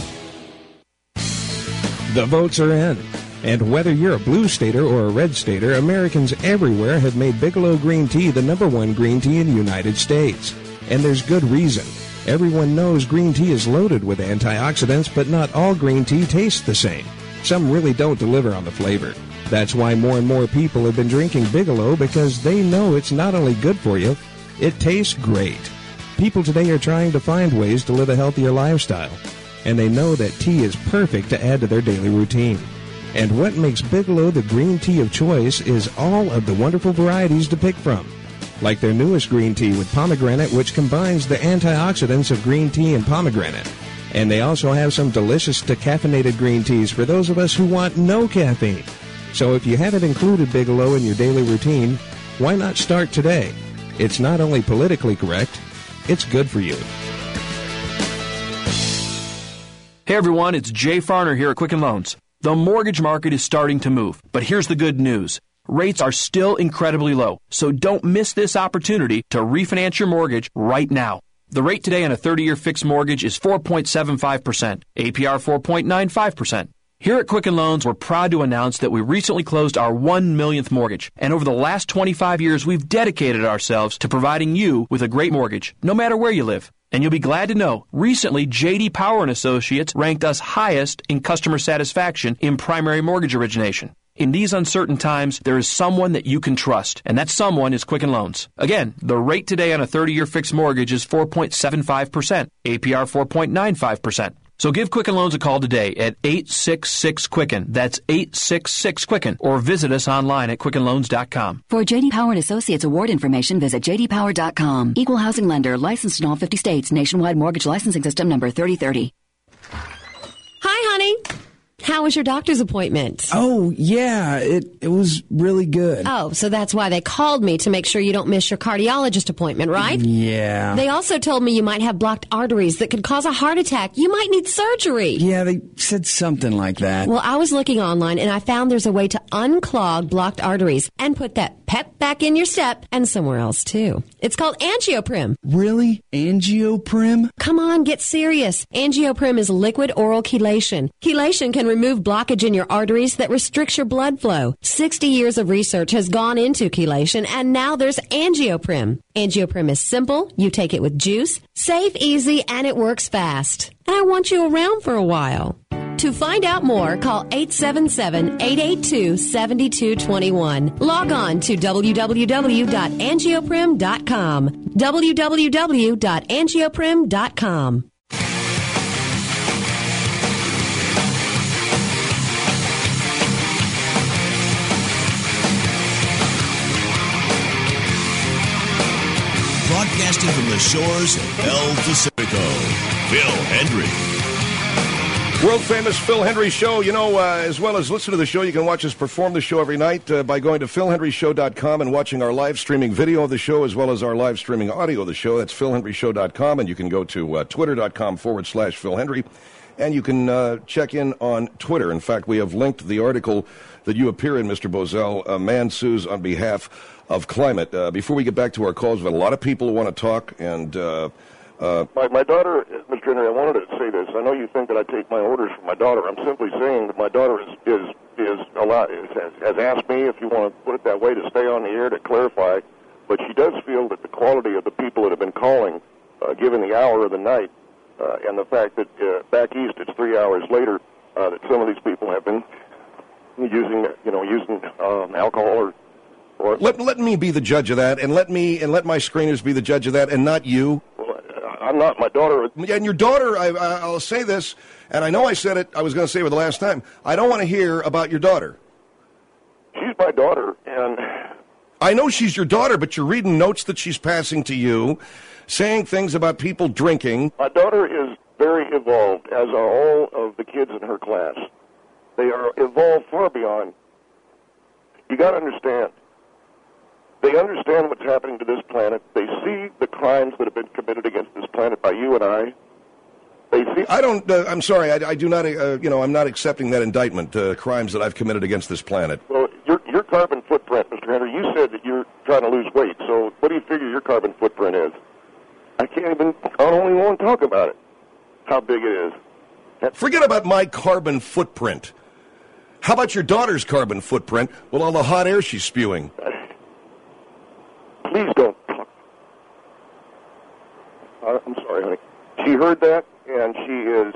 P: The votes are in. And whether you're a blue stater or a red stater, Americans everywhere have made Bigelow Green Tea the #1 green tea in the United States. And there's good reason. Everyone knows green tea is loaded with antioxidants, but not all green tea tastes the same. Some really don't deliver on the flavor. That's why more and more people have been drinking Bigelow, because they know it's not only good for you, it tastes great. People today are trying to find ways to live a healthier lifestyle, and they know that tea is perfect to add to their daily routine. And what makes Bigelow the green tea of choice is all of the wonderful varieties to pick from, like their newest green tea with pomegranate, which combines the antioxidants of green tea and pomegranate. And they also have some delicious decaffeinated green teas for those of us who want no caffeine. So if you haven't included Bigelow in your daily routine, why not start today? It's not only politically correct, it's good for you.
Q: Hey everyone, it's Jay Farner here at Quicken Loans. The mortgage market is starting to move, but here's the good news. Rates are still incredibly low, so don't miss this opportunity to refinance your mortgage right now. The rate today on a 30-year fixed mortgage is 4.75%, APR 4.95%. Here at Quicken Loans, we're proud to announce that we recently closed our 1 millionth mortgage, and over the last 25 years, we've dedicated ourselves to providing you with a great mortgage, no matter where you live. And you'll be glad to know, recently, J.D. Power & Associates ranked us highest in customer satisfaction in primary mortgage origination. In these uncertain times, there is someone that you can trust, and that someone is Quicken Loans. Again, the rate today on a 30-year fixed mortgage is 4.75%, APR 4.95%. So give Quicken Loans a call today at 866-QUICKEN. That's 866-QUICKEN. Or visit us online at QuickenLoans.com.
R: For J.D. Power and Associates award information, visit jdpower.com. Equal housing lender, licensed in all 50 states. Nationwide mortgage licensing system number 3030.
S: Hi, honey. How was your doctor's appointment?
T: Oh, yeah, it was really good.
S: Oh, so that's why they called me, to make sure you don't miss your cardiologist appointment, right?
T: Yeah.
S: They also told me you might have blocked arteries that could cause a heart attack. You might need surgery.
T: Yeah, they said something like that.
S: Well, I was looking online, and I found there's a way to unclog blocked arteries and put that pep back in your step and somewhere else, too. It's called Angioprim.
T: Really? Angioprim?
S: Come on, get serious. Angioprim is liquid oral chelation. Chelation can remove blockage in your arteries that restricts your blood flow. 60 years of research has gone into chelation, and now there's Angioprim. Angioprim is simple. You take it with juice, safe, easy, and it works fast. And I want you around for a while. To find out more, call 877-882-7221. Log on to www.angioprim.com. www.angioprim.com.
A: Broadcasting from the shores of El Pacifico, Phil Hendry.
G: World-famous Phil Hendry Show. You know, as well as listen to the show, you can watch us perform the show every night by going to philhendryshow.com and watching our live streaming video of the show as well as our live streaming audio of the show. That's philhendryshow.com, and you can go to twitter.com/Phil Hendry, and you can check in on Twitter. In fact, we have linked the article that you appear in, Mr. Bozell, A Man Sues on Behalf of Climate. Before we get back to our calls, we have a lot of people who want to talk, and
H: my daughter, Mr. Henry, I wanted to say this. I know you think that I take my orders from my daughter. I'm simply saying that my daughter has asked me, if you want to put it that way, to stay on the air to clarify, but she does feel that the quality of the people that have been calling, given the hour of the night, and the fact that back east it's 3 hours later, that some of these people have been using alcohol or
G: let me be the judge of that, and let my screeners be the judge of that, and not you.
H: Well, I'm not. My daughter.
G: And your daughter. I'll say this, and I know I said it. I was going to say it the last time. I don't want to hear about your daughter.
H: She's my daughter, and
G: I know she's your daughter, but you're reading notes that she's passing to you, saying things about people drinking.
H: My daughter is very evolved, as are all of the kids in her class. They are evolved far beyond. You got to understand. They understand what's happening to this planet. They see the crimes that have been committed against this planet by you and I. They see.
G: I don't. I'm sorry. I do not. I'm not accepting that indictment. Crimes that I've committed against this planet.
H: Well, your carbon footprint, Mr. Henry. You said that you're trying to lose weight. So, what do you figure your carbon footprint is? I can't even. I don't even want to talk about it. How big it is.
G: Forget about my carbon footprint. How about your daughter's carbon footprint with all the hot air she's spewing?
H: Please don't talk. I'm sorry, honey. She heard that, and she is...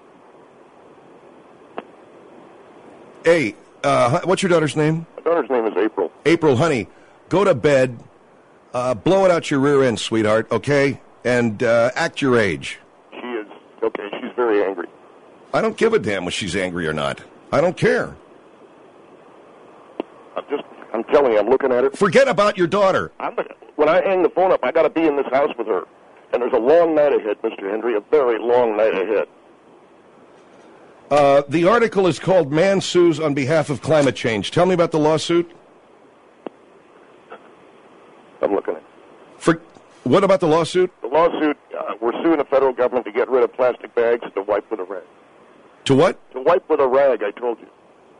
G: Hey, what's your daughter's name?
H: My daughter's name is April.
G: April, honey, go to bed, blow it out your rear end, sweetheart, okay? And act your age.
H: She is... Okay, she's very angry.
G: I don't give a damn if she's angry or not. I don't care.
H: I'm telling you, I'm looking at it.
G: Forget about your daughter.
H: When I hang the phone up, I got to be in this house with her. And there's a long night ahead, Mr. Henry, a very long night ahead.
G: The article is called Man Sues on Behalf of Climate Change. Tell me about the lawsuit.
H: I'm looking at it.
G: What about the lawsuit?
H: The lawsuit, we're suing the federal government to get rid of plastic bags and to wipe with a rag.
G: To what?
H: To wipe with a rag, I told you.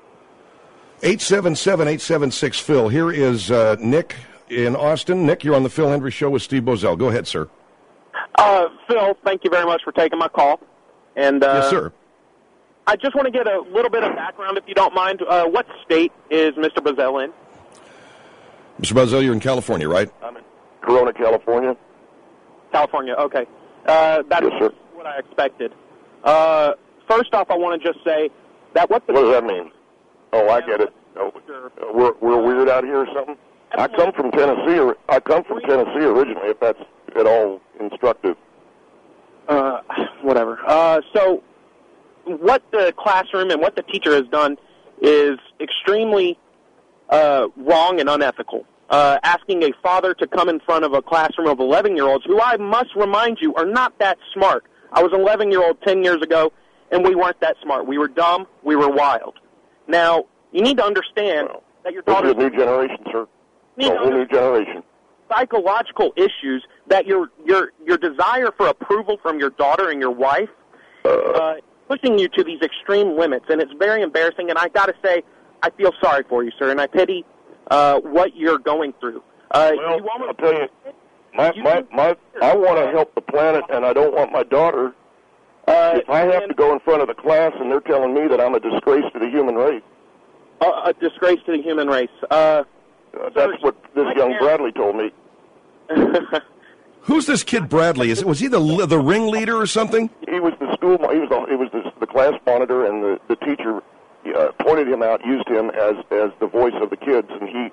G: 877-876-PHIL. Here is Nick in Austin. Nick, you're on the Phil Hendry Show with Steve Bozell. Go ahead, sir.
U: Phil, thank you very much for taking my call. And
G: yes, sir.
U: I just want to get a little bit of background, if you don't mind. What state is Mr. Bozell in?
G: Mr. Bozell, you're in California, right?
H: I'm in Corona, California.
U: California, okay. That's what I expected. First off, I want to just say that
H: What does that mean? Oh, I get it. we're weird out here or something? I come from Tennessee originally, if that's at all instructive.
U: Whatever. So what the classroom and what the teacher has done is extremely wrong and unethical. Asking a father to come in front of a classroom of 11-year-olds, who I must remind you are not that smart. I was an 11-year-old 10 years ago, and we weren't that smart. We were dumb. We were wild. Now, you need to understand that your daughter...
H: This is a new generation, sir. A whole new generation.
U: Psychological issues that your desire for approval from your daughter and your wife pushing you to these extreme limits, and it's very embarrassing. And I got to say, I feel sorry for you, sir, and I pity what you're going through.
H: I'll tell you, I want to help the planet, and I don't want my daughter. If I have to go in front of the class and they're telling me that I'm a disgrace to the human race.
U: A disgrace to the human race.
H: That's what this young Bradley told me.
G: Who's this kid Bradley? Was he the ringleader or something?
H: He was the school. He was the class monitor, and the teacher pointed him out, used him as the voice of the kids, and he,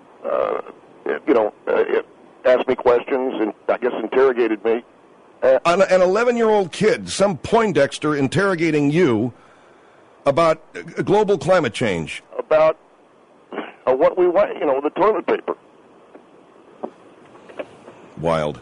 H: asked me questions and I guess interrogated me.
G: An 11-year-old kid, some Poindexter, interrogating you about global climate change.
H: About what we want, the toilet paper.
G: Wild.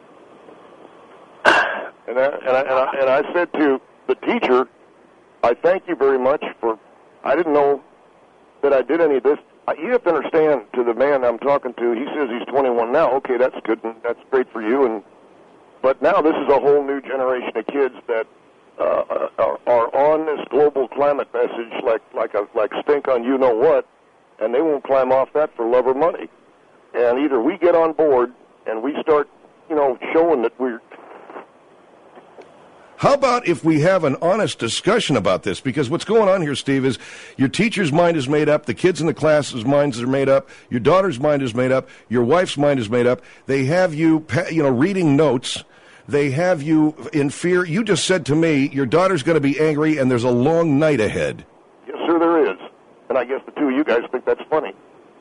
H: And I said to the teacher, I thank you very much for, I didn't know that I did any of this. You have to understand, to the man I'm talking to, he says he's 21 now. Okay, that's good, and that's great for you. But now this is a whole new generation of kids that are on this global climate message like stink on you know what, and they won't climb off that for love or money. And either we get on board and we start, showing that we're...
G: How about if we have an honest discussion about this? Because what's going on here, Steve, is your teacher's mind is made up, the kids in the class's minds are made up, your daughter's mind is made up, your wife's mind is made up. They have you, reading notes. They have you in fear. You just said to me, your daughter's going to be angry and there's a long night ahead.
H: Yes, sir, there is. And I guess the two of you guys think that's funny.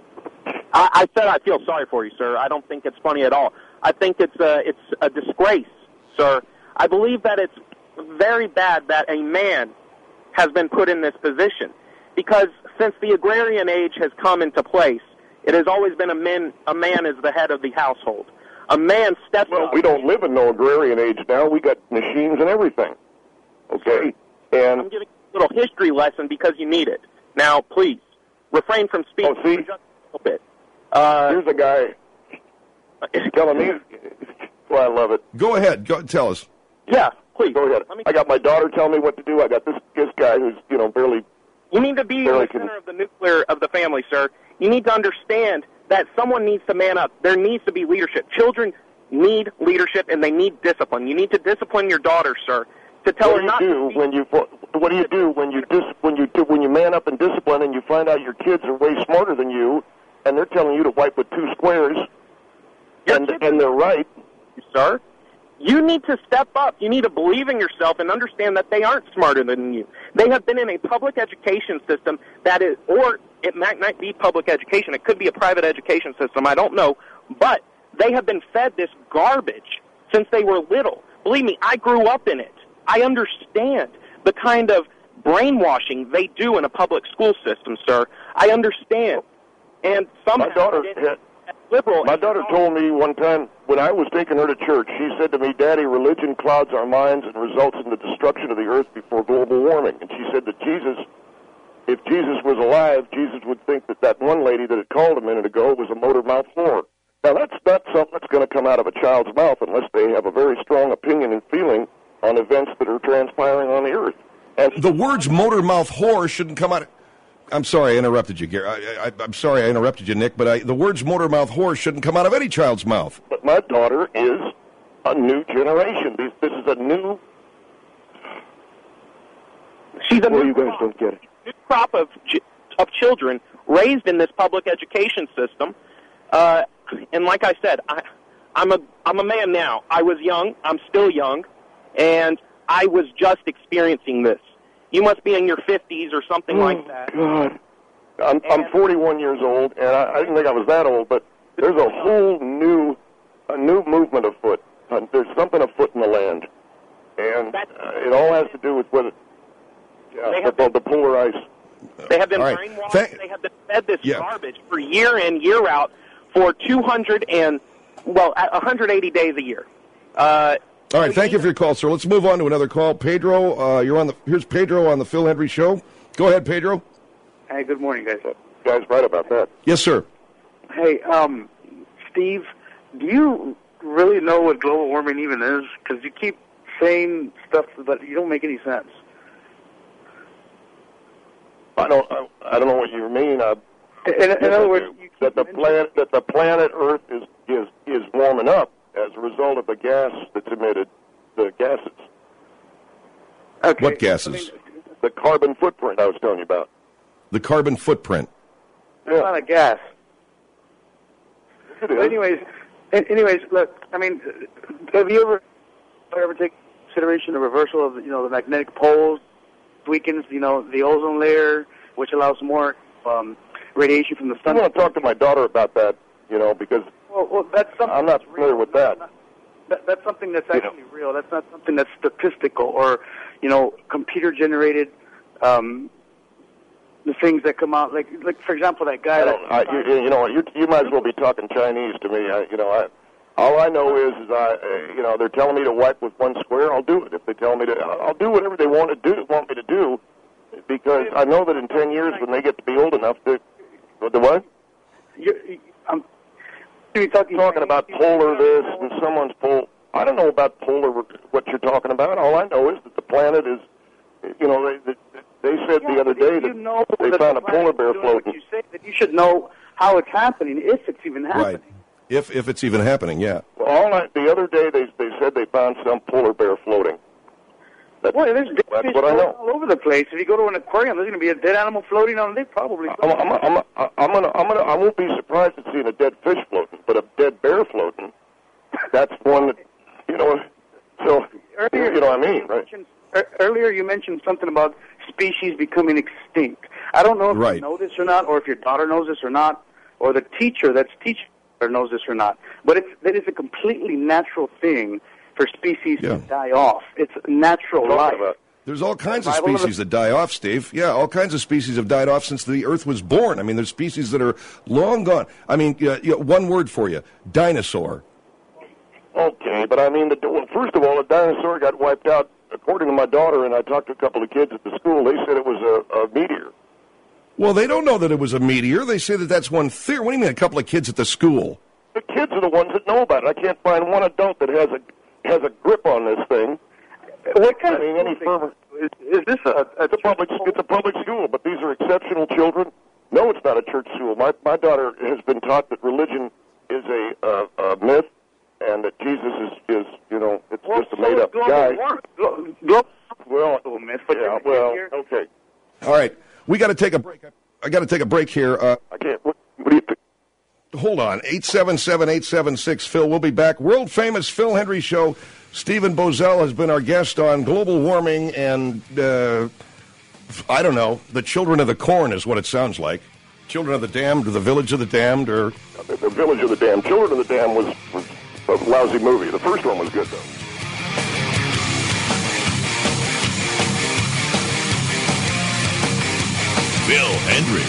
U: I said I feel sorry for you, sir. I don't think it's funny at all. I think it's a disgrace, sir. I believe that it's very bad that a man has been put in this position, because since the agrarian age has come into place, it has always been a man is the head of the household. A man steps up.
H: We don't live in no agrarian age now. We got machines and everything. Okay? And
U: I'm giving you a little history lesson because you need it. Now, please, refrain from speaking for just a little bit.
H: Here's a guy telling me, well, I love it.
G: Go ahead. Tell us.
U: Yeah, please.
H: Go ahead. I got my daughter telling me what to do. I got this guy who's, barely...
U: You need to be in the center of the nuclear of the family, sir. You need to understand that someone needs to man up. There needs to be leadership. Children need leadership, and they need discipline. You need to discipline your daughter, sir, to tell her not to...
H: What do you do when you man up and discipline and you find out your kids are way smarter than you, and they're telling you to wipe with two squares, and they're right?
U: Sir, you need to step up. You need to believe in yourself and understand that they aren't smarter than you. They have been in a public education system that is, or it might not be public education. It could be a private education system. I don't know. But they have been fed this garbage since they were little. Believe me, I grew up in it. I understand the kind of brainwashing they do in a public school system, sir. I understand. And somehow...
H: My daughter told me one time when I was taking her to church, she said to me, Daddy, religion clouds our minds and results in the destruction of the earth before global warming. And she said that if Jesus was alive, Jesus would think that one lady that had called a minute ago was a motor mouth whore. Now, that's not something that's going to come out of a child's mouth unless they have a very strong opinion and feeling on events that are transpiring on the earth.
G: And the words motor mouth whore shouldn't come out... I'm sorry I interrupted you, Gary. I'm sorry I interrupted you, Nick, but the words motor mouth whore shouldn't come out of any child's mouth.
H: But my daughter is a new generation. This is a new...
U: She's a
H: you guys don't get it.
U: New crop of children raised in this public education system. And like I said, I'm a man now. I was young. I'm still young. And I was just experiencing this. You must be in your 50s or something like that.
H: God. I'm 41 years old, and I didn't think I was that old, but there's a whole new movement afoot. There's something afoot in the land, and it all has to do with whether the polar ice.
U: They have been brainwashed. They have been fed this garbage for year in, year out for 180 days a year.
G: All right, thank you for your call, sir. Let's move on to another call. Pedro, here's Pedro on the Phil Hendry Show. Go ahead, Pedro.
C: Hey, good morning, guys.
H: Guy's right about that.
G: Yes, sir.
C: Hey, Steve, do you really know what global warming even is? Because you keep saying stuff, but you don't make any sense.
H: I don't know what you mean.
C: In other words,
H: that the planet Earth is warming up as a result of the gas that's emitted, the gases.
C: Okay.
G: What gases?
H: The carbon footprint I was telling you about.
G: The carbon footprint.
C: It's not a gas.
H: It is.
C: But anyways, look. I mean, have you ever taken consideration the reversal of the magnetic poles weakens the ozone layer, which allows more radiation from the sun?
H: I want to talk to my daughter about that, because
C: that's something
H: I'm not familiar with that.
C: That's something that's actually real. That's not something that's statistical or computer generated. The things that come out, like for example, that guy.
H: You might as well be talking Chinese to me. All I know is they're telling me to wipe with one square. I'll do it. If they tell me to, I'll do whatever they want me to do, because I know that in 10 years when they get to be old enough to, what? You're talking about polar this and someone's polar. I don't know about polar what you're talking about. All I know is that the planet is, they said the other day that they found a polar bear floating.
C: You say that you should know how it's happening, if it's even happening.
G: Right. If it's even happening, yeah.
H: Well, the other day they said they found some polar bear floating.
C: There's dead fish all over the place. If you go to an aquarium, there's going to be a dead animal floating on it. Probably.
H: I won't be surprised at seeing a dead fish floating, but a dead bear floating. That's one that So earlier, you know what I mean, right?
C: Earlier, you mentioned something about species becoming extinct. I don't know if you know this or not, or if your daughter knows this or not, or the teacher that's teaching her knows this or not. But that is a completely natural thing for species to die off. It's natural life.
G: There's all kinds of species that die off, Steve. Yeah, all kinds of species have died off since the Earth was born. I mean, there's species that are long gone. I mean, one word for you, dinosaur.
H: Okay, but I mean, first of all, a dinosaur got wiped out. According to my daughter, and I talked to a couple of kids at the school, they said it was a meteor.
G: Well, they don't know that it was a meteor. They say that that's one theory. What do you mean, a couple of kids at the school?
H: The kids are the ones that know about it. I can't find one adult that has a grip on this thing.
C: What kind of
H: any further?
C: Is this
H: It's a public school, but these are exceptional children. No, it's not a church school. My daughter has been taught that religion is a myth, and that Jesus is it's just a made-up guy. Okay.
G: All right, we got to take a break. I got to take a break here.
H: I can't. What do you think?
G: Hold on, 877-876-PHIL. We'll be back. World-famous Phil Hendry Show. Stephen Boesel has been our guest on global warming and, I don't know, the children of the corn is what it sounds like. Children of the Damned or the Village of the Damned or...
H: The Village of the Damned. Children of the Damned was a lousy movie. The first one was good, though.
A: Phil Hendry.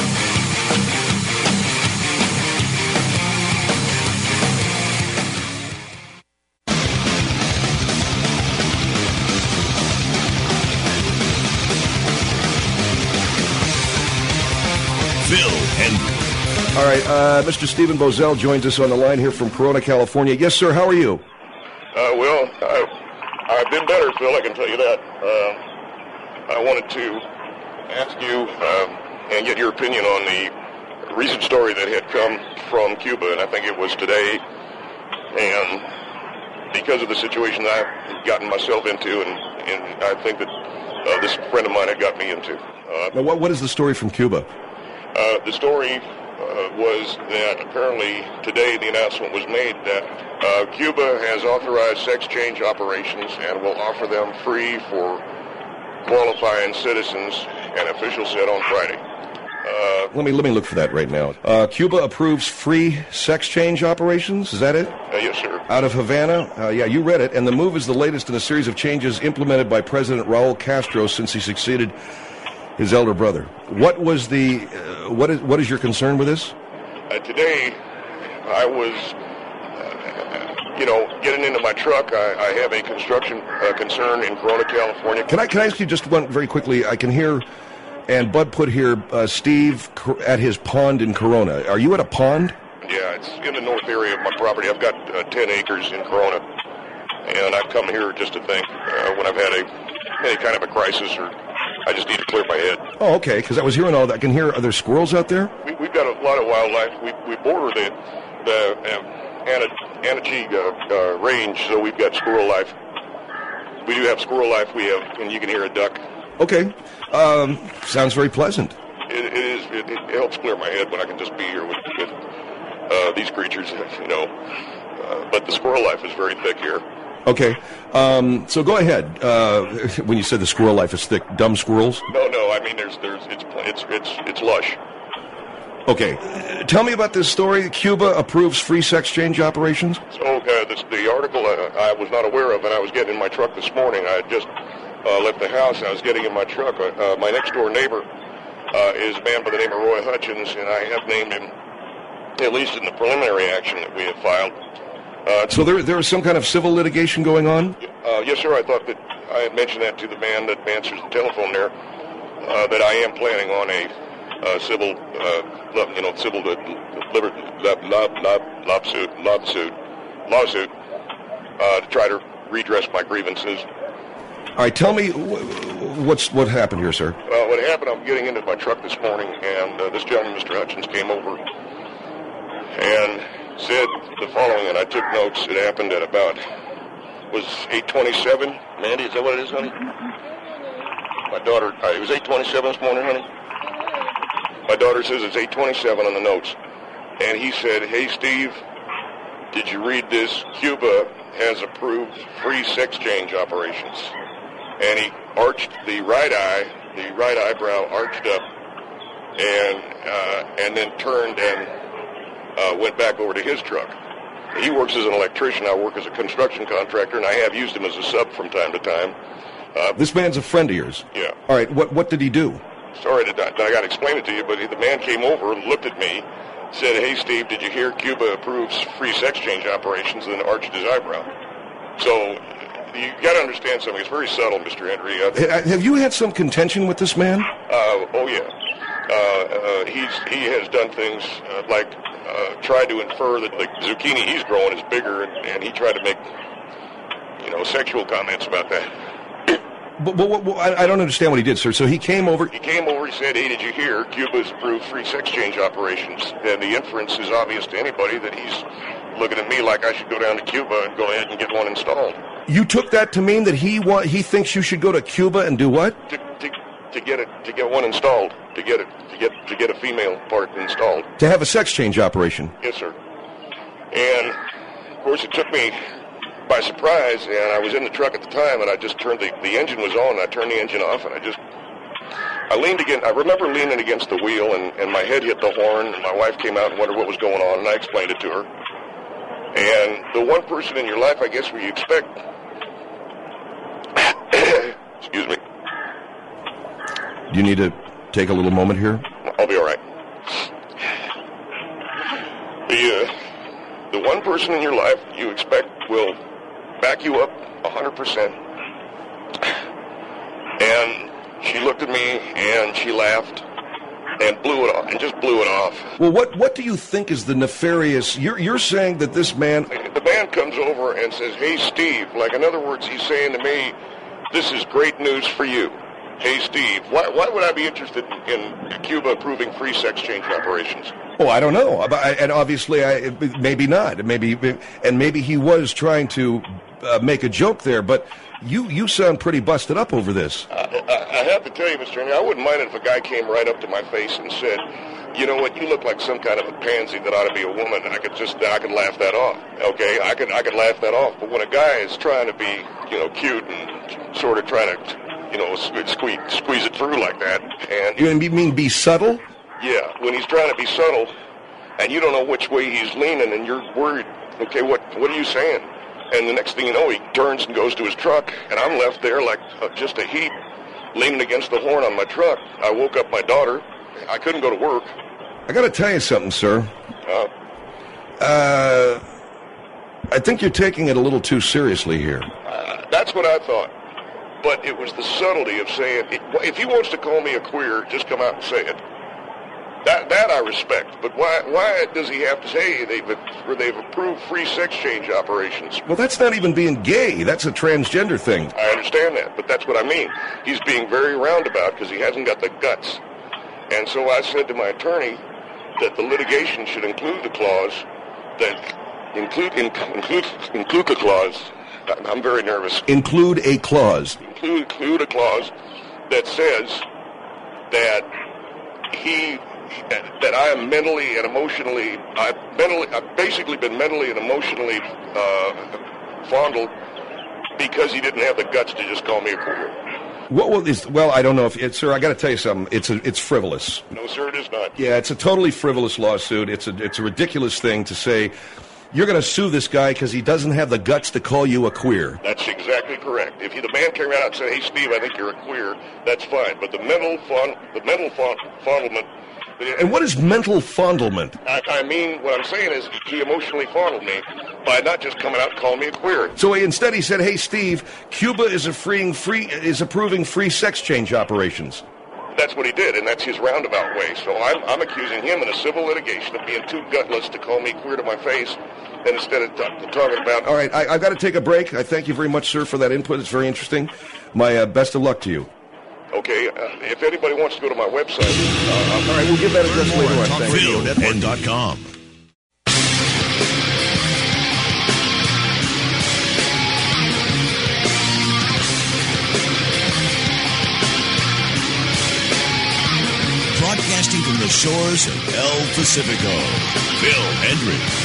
A: Phil Hendry.
G: All right, Mr. Stephen Boesel joins us on the line here from Corona, California. Yes, sir, how are you?
H: Well, I've been better, Phil, I can tell you that. I wanted to ask you and get your opinion on the recent story that had come from Cuba, and I think it was today, and because of the situation that I've gotten myself into, and I think that this friend of mine had got me into.
G: Now, what is the story from Cuba?
H: The story was that apparently today the announcement was made that Cuba has authorized sex change operations and will offer them free for qualifying citizens, and officials said on Friday.
G: Let me look for that right now. Cuba approves free sex change operations. Is that it?
H: Yes, sir.
G: Out of Havana. Yeah, you read it. And the move is the latest in a series of changes implemented by President Raul Castro since he succeeded his elder brother. What was the? What is your concern with this?
H: Today, I was, getting into my truck. I have a construction concern in Corona, California.
G: Can I ask you just one very quickly? I can hear. And Bud put here, Steve, at his pond in Corona. Are you at a pond?
H: Yeah, it's in the north area of my property. I've got 10 acres in Corona, and I've come here just to think when I've had any kind of a crisis or I just need to clear my head.
G: Oh, okay, because I was hearing all that. I can hear, are there squirrels out there?
H: We've got a lot of wildlife. We border the Anachi range, so we've got squirrel life. We do have squirrel life. And you can hear a duck.
G: Okay. Sounds very pleasant.
H: It is. It helps clear my head when I can just be here with these creatures, but the squirrel life is very thick here.
G: Okay. So go ahead. When you said the squirrel life is thick, dumb squirrels?
H: No. I mean, it's lush.
G: Okay. Tell me about this story. Cuba approves free sex change operations.
H: So the article I was not aware of, and I was getting in my truck this morning. I had just left the house, and I was getting in my truck. My next-door neighbor is a man by the name of Roy Hutchins, and I have named him, at least in the preliminary action that we have filed.
G: So there is some kind of civil litigation going on?
H: Yes, sir. I thought that I had mentioned that to the man that answers the telephone there, that I am planning on a civil lawsuit to try to redress my grievances.
G: All right, tell me what happened here, sir.
H: What happened, I'm getting into my truck this morning, and this gentleman, Mr. Hutchins, came over and said the following, and I took notes. It happened at about, was 8:27. Mandy, is that what it is, honey? My daughter, it was 8:27 this morning, honey. My daughter says it's 8:27 on the notes. And he said, "Hey, Steve, did you read this? Cuba has approved free sex change operations." And he arched the right eyebrow arched up, and then turned and went back over to his truck. He works as an electrician. I work as a construction contractor, and I have used him as a sub from time to time.
G: This man's a friend of yours?
H: Yeah.
G: All right, what did he do?
H: Sorry, I got to explain it to you, but the man came over, looked at me, said, "Hey, Steve, did you hear Cuba approves free sex change operations?" and then arched his eyebrow. So you got to understand something. It's very subtle, Mr. Henry.
G: Have you had some contention with this man?
H: Oh, yeah. He has done things like tried to infer that the zucchini he's growing is bigger, and he tried to make, sexual comments about that.
G: But I don't understand what he did, sir. So he came over.
H: He said, "Hey, did you hear Cuba's approved free sex change operations?" And the inference is obvious to anybody that he's looking at me like I should go down to Cuba and go ahead and get one installed.
G: You took that to mean that he thinks you should go to Cuba and do what?
H: To get one installed, to get a female part installed.
G: To have a sex change operation.
H: Yes, sir. And of course, it took me by surprise, and I was in the truck at the time, and I just turned the engine was on, and I turned the engine off, and I leaned against. I remember leaning against the wheel, and my head hit the horn, and my wife came out and wondered what was going on, and I explained it to her. And the one person in your life, I guess, where you expect. Excuse me.
G: Do you need to take a little moment here?
H: I'll be all right. The one person in your life you expect will back you up 100%. And she looked at me and she laughed and blew it off, and just blew it off.
G: Well, what do you think is the nefarious? You're saying that this man.
H: The man comes over and says, "Hey, Steve," like in other words, he's saying to me, "This is great news for you. Hey, Steve, why would I be interested in Cuba approving free sex change operations?"
G: Oh, I don't know, and obviously, maybe not. Maybe he was trying to make a joke there, but you sound pretty busted up over this.
H: I have to tell you, Mr. Henry, I wouldn't mind it if a guy came right up to my face and said, "You know what? You look like some kind of a pansy that ought to be a woman." And I could laugh that off. Okay, I could laugh that off. But when a guy is trying to be, cute and sort of trying to, squeeze it through like that, and
G: you mean be subtle?
H: Yeah, when he's trying to be subtle, and you don't know which way he's leaning, and you're worried, okay, what are you saying? And the next thing you know, he turns and goes to his truck, and I'm left there like just a heap, leaning against the horn on my truck. I woke up my daughter. I couldn't go to work.
G: I got to tell you something, sir. I think you're taking it a little too seriously here.
H: That's what I thought. But it was the subtlety of saying, if he wants to call me a queer, just come out and say it. That I respect. But why does he have to say they've approved free sex change operations?
G: Well, that's not even being gay. That's a transgender thing.
H: I understand that, but that's what I mean. He's being very roundabout because he hasn't got the guts. And so I said to my attorney that the litigation should include the clause that include the clause. I'm very nervous.
G: Include a clause.
H: Include a clause that says that that I am mentally and emotionally. I've basically been mentally and emotionally fondled because he didn't have the guts to just call me a queer.
G: Well, I don't know if it's, sir. I got to tell you something. It's frivolous.
H: No, sir, it is not.
G: Yeah, it's a totally frivolous lawsuit. It's a ridiculous thing to say. You're going to sue this guy because he doesn't have the guts to call you a queer.
H: That's exactly correct. If the man came out and said, "Hey, Steve, I think you're a queer," that's fine. But the mental fondlement.
G: And what is mental fondlement?
H: I mean, what I'm saying is he emotionally fondled me by not just coming out and calling me a queer.
G: So instead he said, "Hey, Steve, Cuba is approving free sex change operations."
H: That's what he did, and that's his roundabout way. So I'm accusing him in a civil litigation of being too gutless to call me queer to my face, and instead of talking about...
G: All right, I've got to take a break. I thank you very much, sir, for that input. It's very interesting. My best of luck to you.
H: Okay, if anybody wants to go to my website...
G: all right, we'll give that address later on.
A: TalkRadioNetwork.com. Broadcasting from the shores of El Pacifico, Phil Hendricks.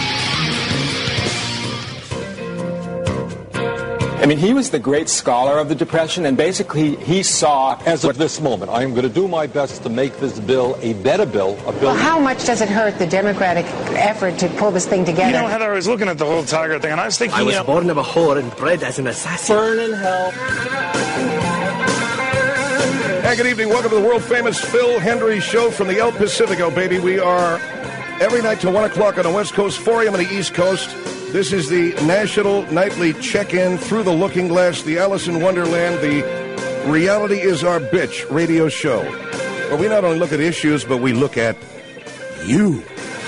D: I mean, he was the great scholar of the Depression, and basically he saw...
E: As of this moment, I am going to do my best to make this bill a better bill.
V: Well, how much does it hurt the Democratic effort to pull this thing together?
F: You know, Heather, I was looking at the whole Tiger thing, and I was thinking...
W: I was born of a whore and bred as an assassin.
D: Burn in hell.
G: Hey, good evening. Welcome to the world-famous Phil Hendry Show from the El Pacifico, baby. We are every night till 1 o'clock on the West Coast, 4 a.m. on the East Coast. This is the National Nightly Check-In Through the Looking Glass, the Alice in Wonderland, the Reality is Our Bitch radio show, where we not only look at issues, but we look at you.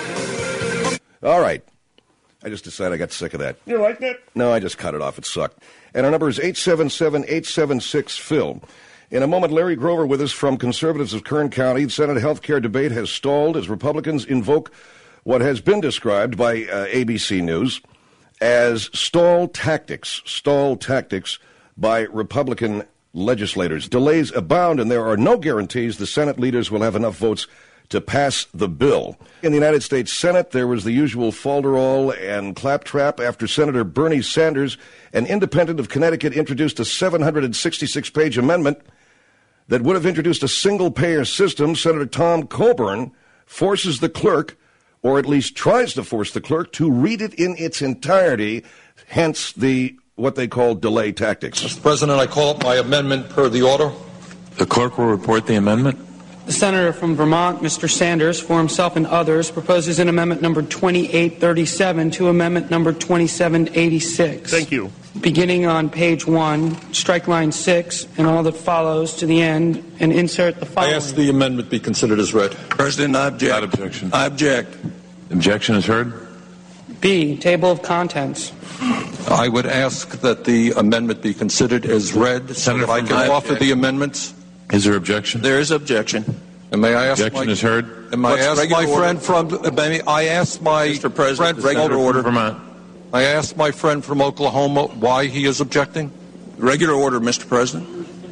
G: All right. I just decided I got sick of that.
F: You like that?
G: No, I just cut it off. It sucked. And our number is 877-876-PHIL. In a moment, Larry Grover with us from Conservatives of Kern County. The Senate health care debate has stalled as Republicans invoke what has been described by ABC News as stall tactics by Republican legislators. Delays abound, and there are no guarantees the Senate leaders will have enough votes to pass the bill. In the United States Senate, there was the usual falderall and claptrap after Senator Bernie Sanders, an independent of Connecticut, introduced a 766-page amendment that would have introduced a single-payer system. Senator Tom Coburn forces the clerk, or at least tries to force the clerk, to read it in its entirety, hence what they call delay tactics.
E: Mr. President, I call up my amendment per the order.
X: The clerk will report the amendment.
Y: The senator from Vermont, Mr. Sanders, for himself and others, proposes an amendment number 2837 to amendment number 2786.
F: Thank you.
Y: Beginning on page 1, strike line 6, and all that follows to the end, and insert the following.
E: I ask the amendment be considered as read.
X: President, I object. Without objection.
E: I object.
X: Objection is heard.
Y: B, table of contents.
E: I would ask that the amendment be considered as read so that I can offer the amendments.
X: Is there objection?
E: There is objection. And may I ask
X: objection is heard.
E: And may I ask my friend from
X: Mr. President, regular order. Vermont.
E: I ask my friend from Oklahoma why he is objecting.
X: Regular order, Mr. President.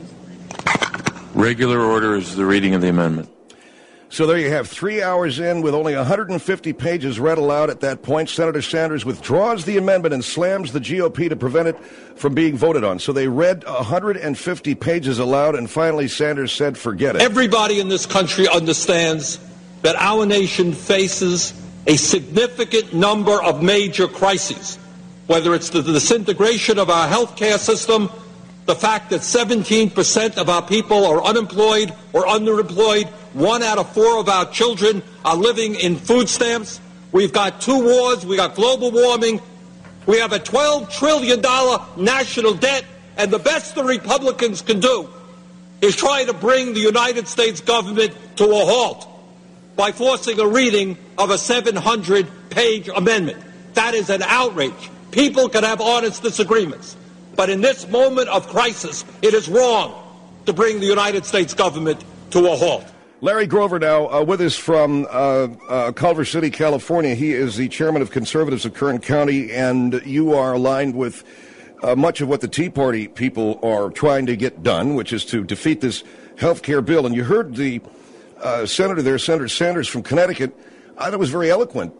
X: Regular order is the reading of the amendment.
G: So there you have 3 hours in with only 150 pages read aloud at that point. Senator Sanders withdraws the amendment and slams the GOP to prevent it from being voted on. So they read 150 pages aloud, and finally Sanders said, forget it.
E: Everybody in this country understands that our nation faces a significant number of major crises, whether it's the disintegration of our health care system, the fact that 17% of our people are unemployed or underemployed, 1 out of 4 of our children are living in food stamps. We've got 2 wars, we got global warming, we have a $12 trillion national debt, and the best the Republicans can do is try to bring the United States government to a halt by forcing a reading of a 700-page amendment. That is an outrage. People can have honest disagreements, but in this moment of crisis, it is wrong to bring the United States government to a halt.
G: Larry Grover now with us from Culver City, California. He is the chairman of Conservatives of Kern County, and you are aligned with much of what the Tea Party people are trying to get done, which is to defeat this health care bill. And you heard the senator there, Senator Sanders from Connecticut. I thought it was very eloquent,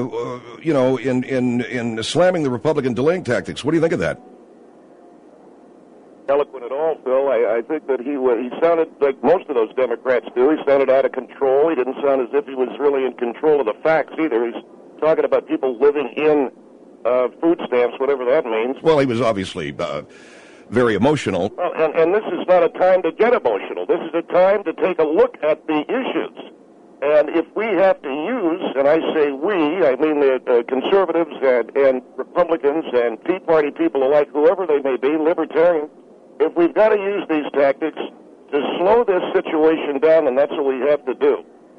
G: in slamming the Republican delaying tactics. What do you think of that?
H: Eloquent at all, Phil. I think that he sounded like most of those Democrats do. He sounded out of control. He didn't sound as if he was really in control of the facts either. He's talking about people living in food stamps, whatever that means.
G: Well, he was obviously very emotional.
H: Well, and this is not a time to get emotional. This is a time to take a look at the issues. And if we have to use, and I say we, I mean the conservatives and Republicans and Tea Party people alike, whoever they may be, libertarians, if we've got to use these tactics to slow this situation down, then that's what we have to do.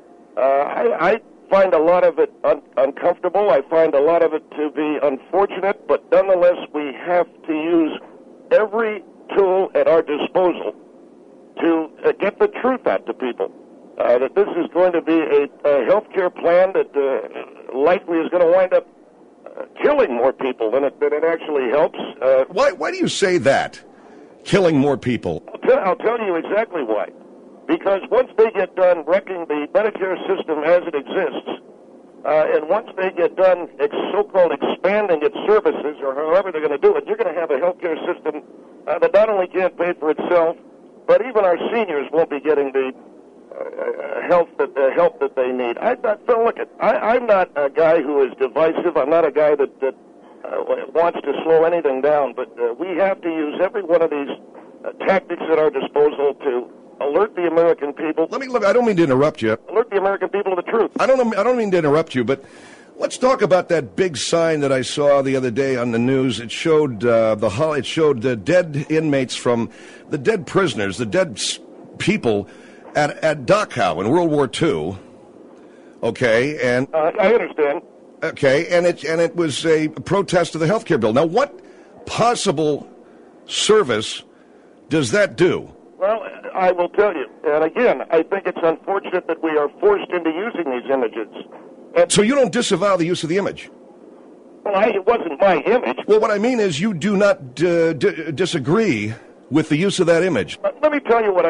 H: I find a lot of it uncomfortable. I find a lot of it to be unfortunate, but nonetheless, we have to use every tool at our disposal to get the truth out to people. That this is going to be a health care plan that likely is going to wind up killing more people than it actually helps.
G: Why do you say that? Killing more people?
H: I'll tell you exactly why. Because once they get done wrecking the Medicare system as it exists, and once they get done so-called expanding its services, or however they're going to do it, you're going to have a health care system that not only can't pay for itself, but even our seniors won't be getting the help that they need. Phil, look, I'm not a guy who is divisive. I'm not a guy that wants to slow anything down, but we have to use every one of these tactics at our disposal to alert the American people.
G: I don't mean to interrupt you.
H: Alert the American people to the truth.
G: I don't mean to interrupt you, but let's talk about that big sign that I saw the other day on the news. It showed the dead inmates from the dead prisoners, the dead people at Dachau in World War II. Okay, and
H: I understand.
G: Okay, and it was a protest of the health care bill. Now, what possible service does that do?
H: Well, I will tell you, and again, I think it's unfortunate that we are forced into using these images.
G: So you don't disavow the use of the image?
H: Well, it wasn't my image.
G: Well, what I mean is you do not disagree with the use of that image.
H: Let me tell you what I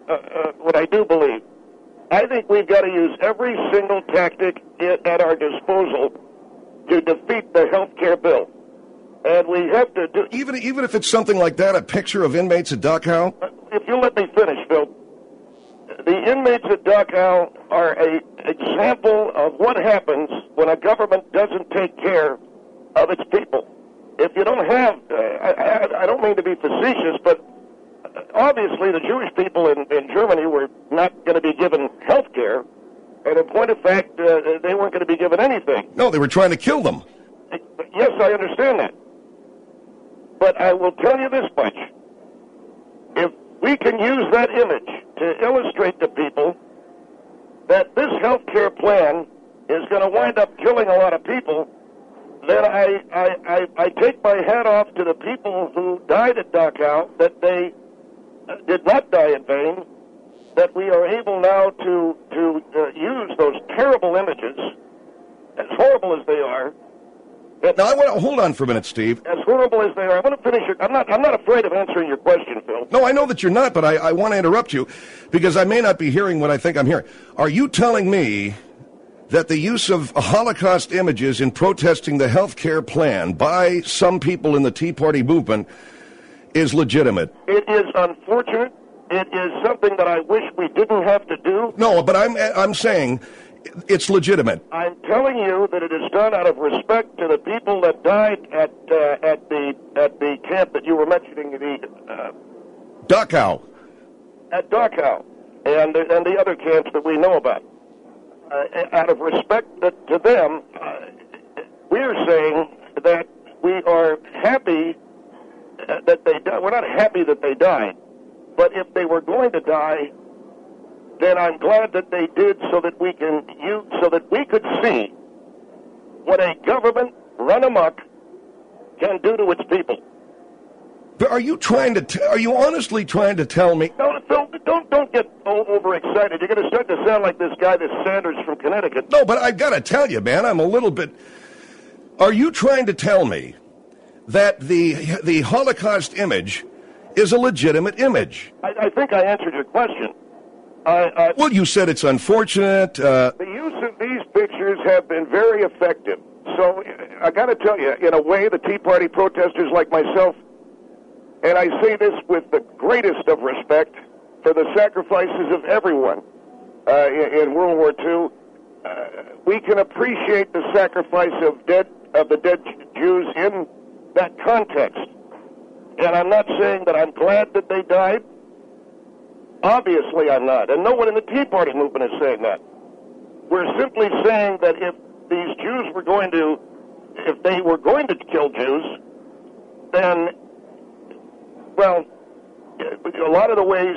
H: do believe. I think we've got to use every single tactic at our disposal to defeat the health care bill. And we have to do...
G: Even if it's something like that, a picture of inmates at Dachau?
H: If you let me finish, Phil. The inmates at Dachau are an example of what happens when a government doesn't take care of its people. If you don't have... I don't mean to be facetious, but obviously the Jewish people in Germany were not going to be given health care, and in point of fact, they weren't going to be given anything.
G: No, they were trying to kill them.
H: Yes, I understand that. But I will tell you this much. If we can use that image to illustrate to people that this health care plan is going to wind up killing a lot of people, then I take my hat off to the people who died at Dachau, that they did not die in vain, that we are able now to use those terrible images, as horrible as they are.
G: Now, I want to hold on for a minute, Steve.
H: As horrible as they are, I want to finish. I'm not afraid of answering your question, Phil.
G: No, I know that you're not, but I want to interrupt you because I may not be hearing what I think I'm hearing. Are you telling me that the use of Holocaust images in protesting the health care plan by some people in the Tea Party movement is legitimate?
H: It is unfortunate. It is something that I wish we didn't have to do.
G: No, but I'm saying it's legitimate.
H: I'm telling you that it is done out of respect to the people that died at the camp that you were mentioning,
G: Dachau.
H: At Dachau, and the other camps that we know about. Out of respect to them, we're saying that we are happy that they died. We're not happy that they died, but if they were going to die, then I'm glad that they did, so that we could see what a government run amok can do to its people.
G: But are you honestly trying to tell me?
H: No, don't get overexcited. You're going to start to sound like this guy, this Sanders from Connecticut.
G: No, but I've got to tell you, man, I'm a little bit. Are you trying to tell me that the Holocaust image is a legitimate image?
H: I think I answered your question.
G: Well, you said it's unfortunate.
H: The use of these pictures have been very effective. So I got to tell you, in a way, the Tea Party protesters like myself, and I say this with the greatest of respect for the sacrifices of everyone in World War II, we can appreciate the sacrifice of the dead Jews in that context. And I'm not saying that I'm glad that they died. Obviously I'm not. And no one in the Tea Party movement is saying that. We're simply saying that if these Jews were going to, if they were going to kill Jews, then, well, a lot of the ways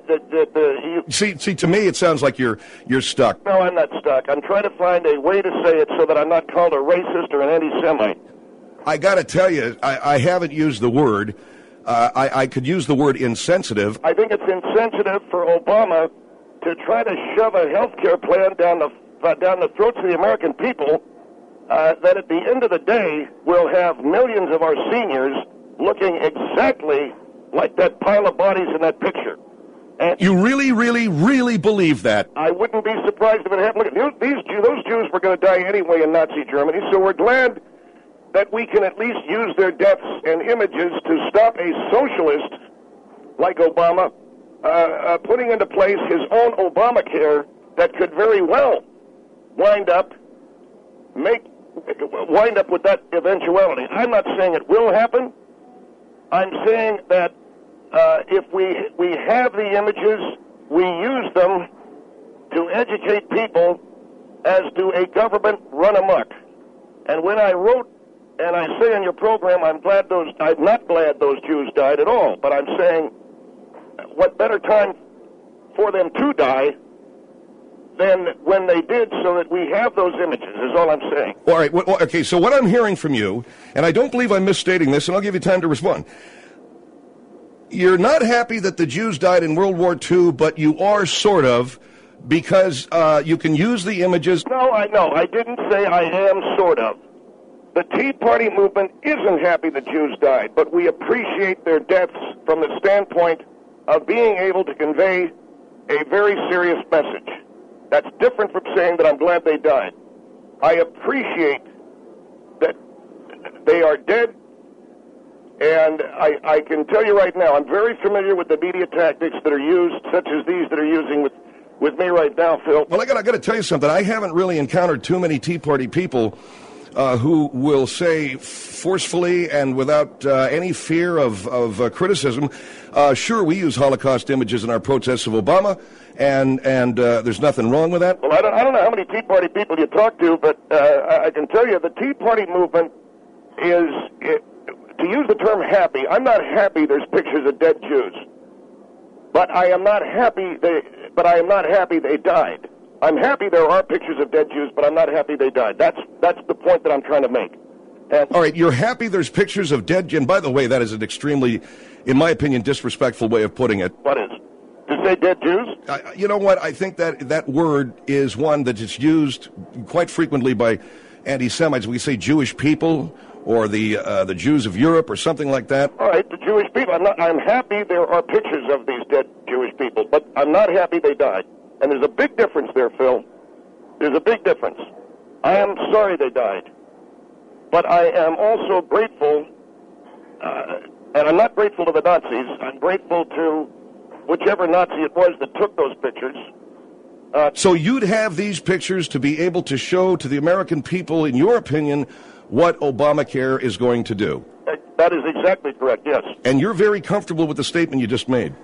G: See, to me, it sounds like you're stuck.
H: No, I'm not stuck. I'm trying to find a way to say it so that I'm not called a racist or an anti-Semite.
G: I got to tell you, I haven't used the word. I could use the word insensitive.
H: I think it's insensitive for Obama to try to shove a health care plan down the throats of the American people that at the end of the day will have millions of our seniors looking exactly like that pile of bodies in that picture. And
G: you really, really, really believe that?
H: I wouldn't be surprised if it happened. Look, those Jews were going to die anyway in Nazi Germany, so we're glad that we can at least use their deaths and images to stop a socialist like Obama putting into place his own Obamacare that could very well wind up with that eventuality. I'm not saying it will happen. I'm saying that if we have the images, we use them to educate people as to a government run amok. And when I wrote, and I say in your program, I'm not glad those Jews died at all, but I'm saying what better time for them to die than when they did, so that we have those images, is all I'm saying.
G: All right, okay, so what I'm hearing from you, and I don't believe I'm misstating this, and I'll give you time to respond. You're not happy that the Jews died in World War II, but you are sort of, because you can use the images.
H: No, I didn't say I am sort of. The Tea Party movement isn't happy the Jews died, but we appreciate their deaths from the standpoint of being able to convey a very serious message. That's different from saying that I'm glad they died. I appreciate that they are dead, and I can tell you right now, I'm very familiar with the media tactics that are used, such as these that are using with me right now, Phil.
G: Well, I got to tell you something. I haven't really encountered too many Tea Party people who will say forcefully and without any fear of criticism, sure, we use Holocaust images in our protests of Obama, and there's nothing wrong with that.
H: Well, I don't know how many Tea Party people you talk to, but I can tell you the Tea Party movement is, to use the term happy, I'm not happy there's pictures of dead Jews, but I am not happy they died. I'm happy there are pictures of dead Jews, but I'm not happy they died. That's the point that I'm trying to make. And
G: all right, you're happy there's pictures of dead Jews. And by the way, that is an extremely, in my opinion, disrespectful way of putting it.
H: What is? To say dead Jews?
G: You know what? I think that word is one that is used quite frequently by anti-Semites. We say Jewish people or the Jews of Europe or something like that.
H: All right, the Jewish people. I'm happy there are pictures of these dead Jewish people, but I'm not happy they died. And there's a big difference there, Phil. There's a big difference. I am sorry they died. But I am also grateful, and I'm not grateful to the Nazis. I'm grateful to whichever Nazi it was that took those pictures,
G: So you'd have these pictures to be able to show to the American people, in your opinion, what Obamacare is going to do.
H: That is exactly correct, yes.
G: And you're very comfortable with the statement you just made.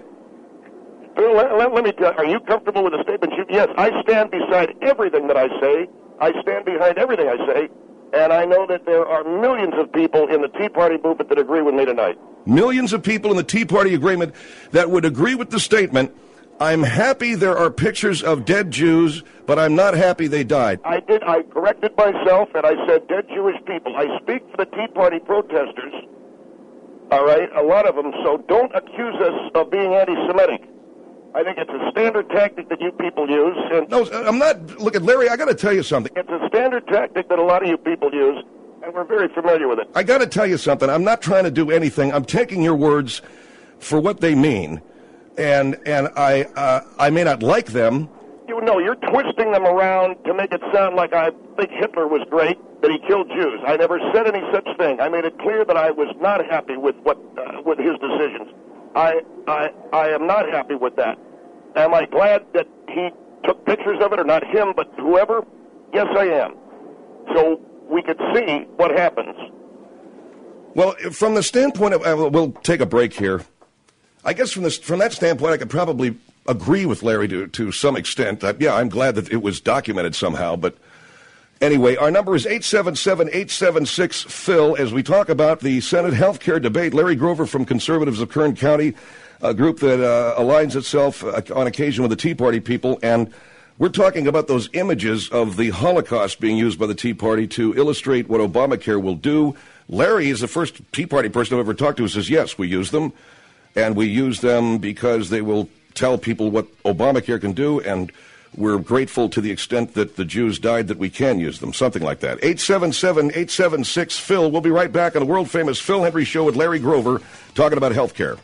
H: Let me tell you, are you comfortable with the statement? Yes, I stand beside everything that I say. I stand behind everything I say. And I know that there are millions of people in the Tea Party movement that agree with me tonight.
G: Millions of people in the Tea Party agreement that would agree with the statement, I'm happy there are pictures of dead Jews, but I'm not happy they died.
H: I corrected myself, and I said dead Jewish people. I speak for the Tea Party protesters, all right, a lot of them, so don't accuse us of being anti-Semitic. I think it's a standard tactic that you people use. And
G: no, I'm not. Look, Larry, I got to tell you something.
H: It's a standard tactic that a lot of you people use, and we're very familiar with it.
G: I got to tell you something. I'm not trying to do anything. I'm taking your words for what they mean. And I may not like them.
H: You know, you're twisting them around to make it sound like I think Hitler was great, that he killed Jews. I never said any such thing. I made it clear that I was not happy with with his decisions. I am not happy with that. Am I glad that he took pictures of it, or not him, but whoever? Yes, I am. So we could see what happens.
G: Well, from the standpoint of, we'll take a break here. I guess from that standpoint, I could probably agree with Larry to some extent. I'm glad that it was documented somehow. But anyway, our number is 877-876-PHIL. As we talk about the Senate health care debate, Larry Grover from Conservatives of Kern County, a group that aligns itself on occasion with the Tea Party people. And we're talking about those images of the Holocaust being used by the Tea Party to illustrate what Obamacare will do. Larry is the first Tea Party person I've ever talked to who says, yes, we use them. And we use them because they will tell people what Obamacare can do, and we're grateful to the extent that the Jews died that we can use them, something like that. 877-876-PHIL. We'll be right back on the world-famous Phil Hendrie Show with Larry Grover talking about health care.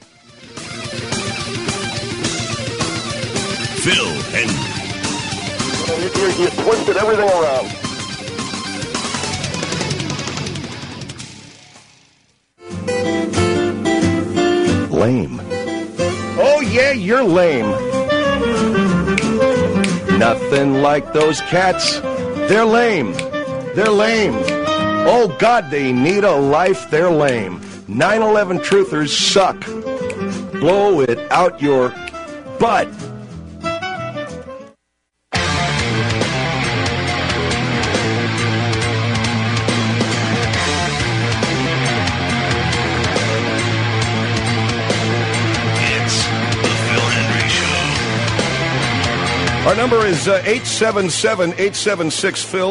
A: Phil Hendrie.
H: You twisted everything around.
G: Lame. Oh, yeah, you're lame. Nothing like those cats. They're lame. They're lame. Oh, God, they need a life. They're lame. 9/11 truthers suck. Blow it out your butt. Our number is 877-876-PHIL,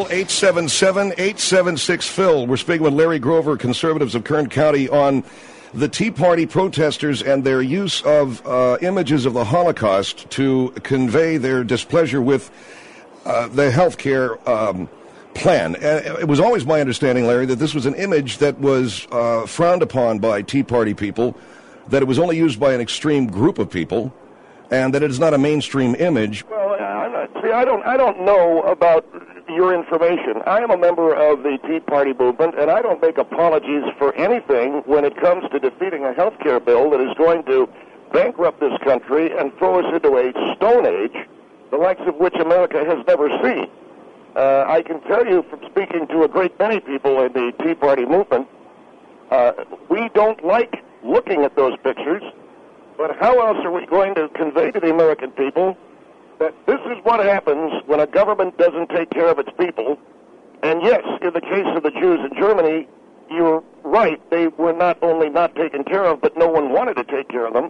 G: 877-876-PHIL. We're speaking with Larry Grover, Conservatives of Kern County, on the Tea Party protesters and their use of images of the Holocaust to convey their displeasure with the health care plan. And it was always my understanding, Larry, that this was an image that was frowned upon by Tea Party people, that it was only used by an extreme group of people, and that it is not a mainstream image.
H: Well, see, I don't know about your information. I am a member of the Tea Party movement, and I don't make apologies for anything when it comes to defeating a health care bill that is going to bankrupt this country and throw us into a stone age, the likes of which America has never seen. I can tell you from speaking to a great many people in the Tea Party movement, we don't like looking at those pictures. But how else are we going to convey to the American people that this is what happens when a government doesn't take care of its people? And yes, in the case of the Jews in Germany, you're right. They were not only not taken care of, but no one wanted to take care of them.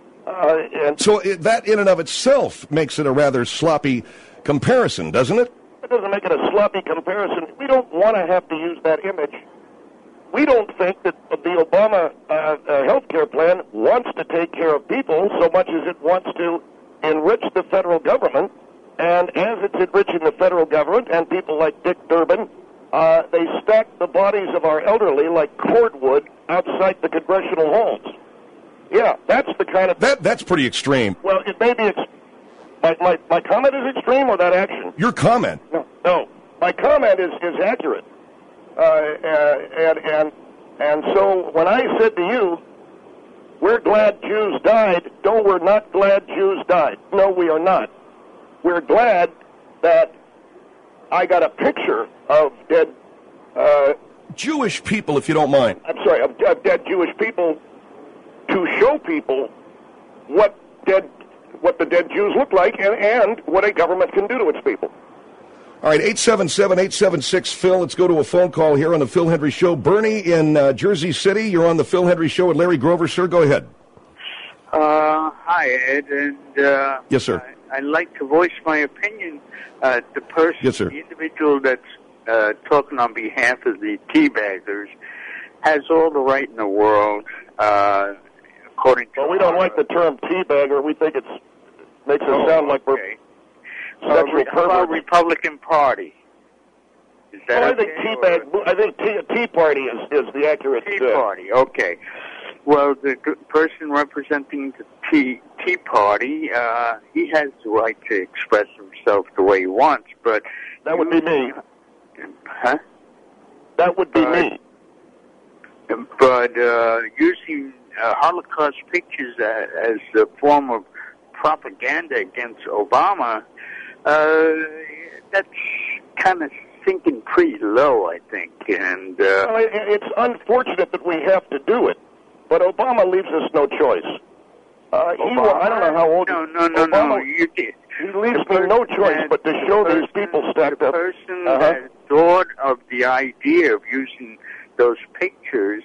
G: So that in and of itself makes it a rather sloppy comparison, doesn't it?
H: It doesn't make it a sloppy comparison. We don't want to have to use that image. We don't think that the Obama health care plan wants to take care of people so much as it wants to enrich the federal government. And as it's enriching the federal government and people like Dick Durbin, they stack the bodies of our elderly like cordwood outside the congressional halls. Yeah, that's the kind of...
G: That's pretty extreme.
H: Well, it may be... My comment is extreme, or that action?
G: Your comment?
H: No. My comment is accurate. And so when I said to you, we're glad Jews died, no, we're not glad Jews died. No, we are not. we're glad that I got a picture of dead
G: Jewish people, if you don't mind.
H: I'm sorry, of dead Jewish people to show people what the dead Jews look like and what a government can do to its people.
G: All right, 877-876-PHIL. Let's go to a phone call here on the Phil Hendry Show. Bernie in Jersey City, you're on the Phil Hendry Show with Larry Grover. Sir, go ahead.
B: Hi, Ed. And
G: yes, sir.
B: I'd like to voice my opinion. The person,
G: yes, sir.
B: The individual that's talking on behalf of the teabaggers has all the right in the world, according to...
H: Well, we don't like the term teabagger. We think it makes it sound like we're sexual
B: how about Republican Party? Is that
H: I think Tea Party is the accurate...
B: Tea Party, okay. Well, the person representing the Tea Party, he has the right to express himself the way he wants, but...
H: That would be me.
B: Huh?
H: That would be me.
B: But using Holocaust pictures as a form of propaganda against Obama, that's kind of sinking pretty low, I think. And
H: well, it's unfortunate that we have to do it, but Obama leaves us no choice. I don't know how old...
B: No. You did.
H: He leaves me no choice but to show these people stacked up.
B: The person that thought of the idea of using those pictures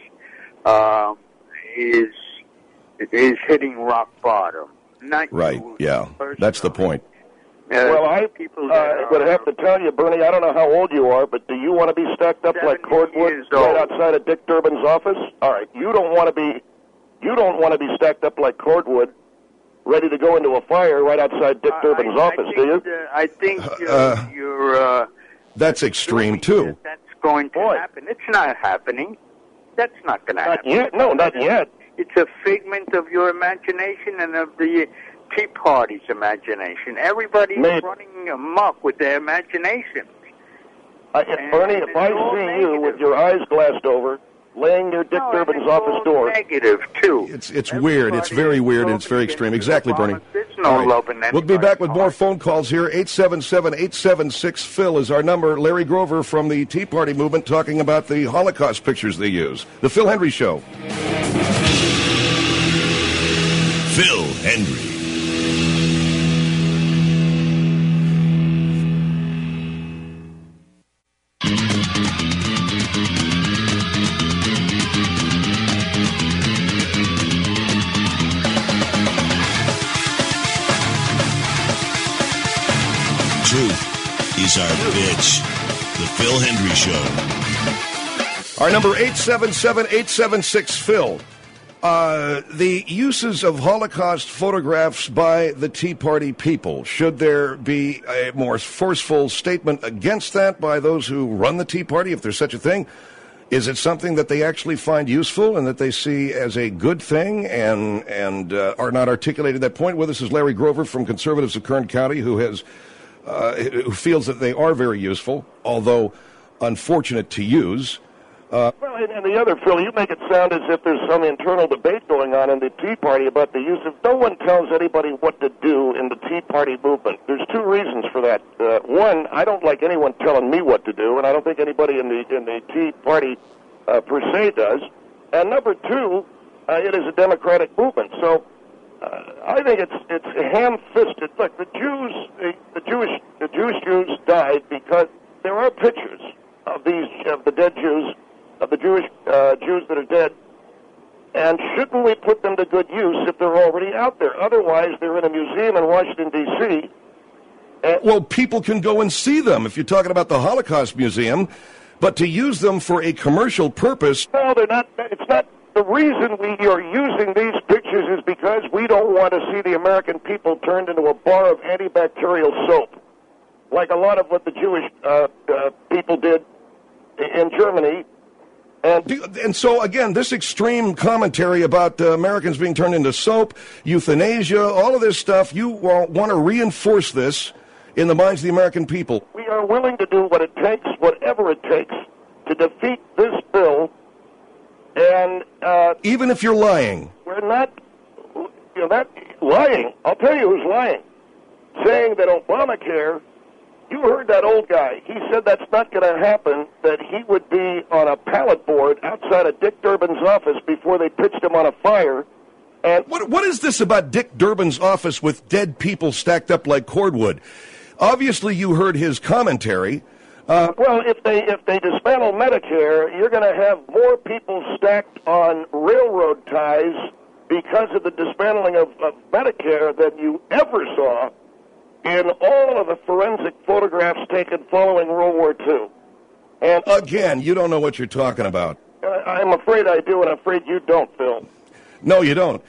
B: is hitting rock bottom. Not
G: right, yeah. That's the point.
H: Well, I would have to tell you, Bernie, I don't know how old you are, but do you want to be stacked up like cordwood right outside of Dick Durbin's office? All right, you don't want to be stacked up like cordwood, ready to go into a fire right outside Dick Durbin's office, do you?
B: I think you're
G: that's extreme, too.
B: That's going to happen. It's not happening. That's not going to happen.
H: Not yet. No, not yet.
B: It's a figment of your imagination and of the Tea Party's imagination. Everybody's running amok with their imaginations.
H: Bernie, if I see you with your eyes glassed over, laying near Dick Durbin's office door.
B: Negative, too.
G: It's weird. It's very weird, and it's very extreme. Exactly, Bernie.
B: There's no love in that.
G: We'll be back with more phone calls here. 877-876-PHIL is our number. Larry Grover from the Tea Party movement talking about the Holocaust pictures they use. The Phil Hendry Show.
A: Phil Hendry. Truth is our bitch. The Phil Hendry Show.
G: Our number 877-876-PHIL. The uses of Holocaust photographs by the Tea Party people. Should there be a more forceful statement against that by those who run the Tea Party, if there's such a thing? Is it something that they actually find useful and that they see as a good thing and are not articulated at that point? With us is Larry Grover from Conservatives of Kern County, who who feels that they are very useful, although unfortunate to use.
H: Well, and the other, Phil, you make it sound as if there's some internal debate going on in the Tea Party about the use of... No one tells anybody what to do in the Tea Party movement. There's two reasons for that. One, I don't like anyone telling me what to do, and I don't think anybody in the Tea Party per se does. And number two, it is a democratic movement. So I think it's ham-fisted. Look, the Jewish Jews died because there are pictures of the dead Jews, of the Jewish Jews that are dead, and shouldn't we put them to good use if they're already out there? Otherwise, they're in a museum in Washington, D.C.
G: Well, people can go and see them if you're talking about the Holocaust Museum, but to use them for a commercial purpose...
H: No, they're not. It's not. The reason we are using these pictures is because we don't want to see the American people turned into a bar of antibacterial soap, like a lot of what the Jewish people did in Germany.
G: And so, again, this extreme commentary about Americans being turned into soap, euthanasia, all of this stuff, you want to reinforce this in the minds of the American people.
H: We are willing to do what it takes, whatever it takes, to defeat this bill. And
G: even if you're lying.
H: We're not, not lying. I'll tell you who's lying. saying that Obamacare, you heard that old guy. He said that's not going to happen, that he would be on a pallet board outside of Dick Durbin's office before they pitched him on a fire. And
G: what is this about Dick Durbin's office with dead people stacked up like cordwood? Obviously, you heard his commentary.
H: Well, if they dismantle Medicare, you're going to have more people stacked on railroad ties because of the dismantling of Medicare than you ever saw in all of the forensic photographs taken following World War II. And
G: again, you don't know what you're talking about.
H: I'm afraid I do, and I'm afraid you don't, Phil.
G: No, you don't.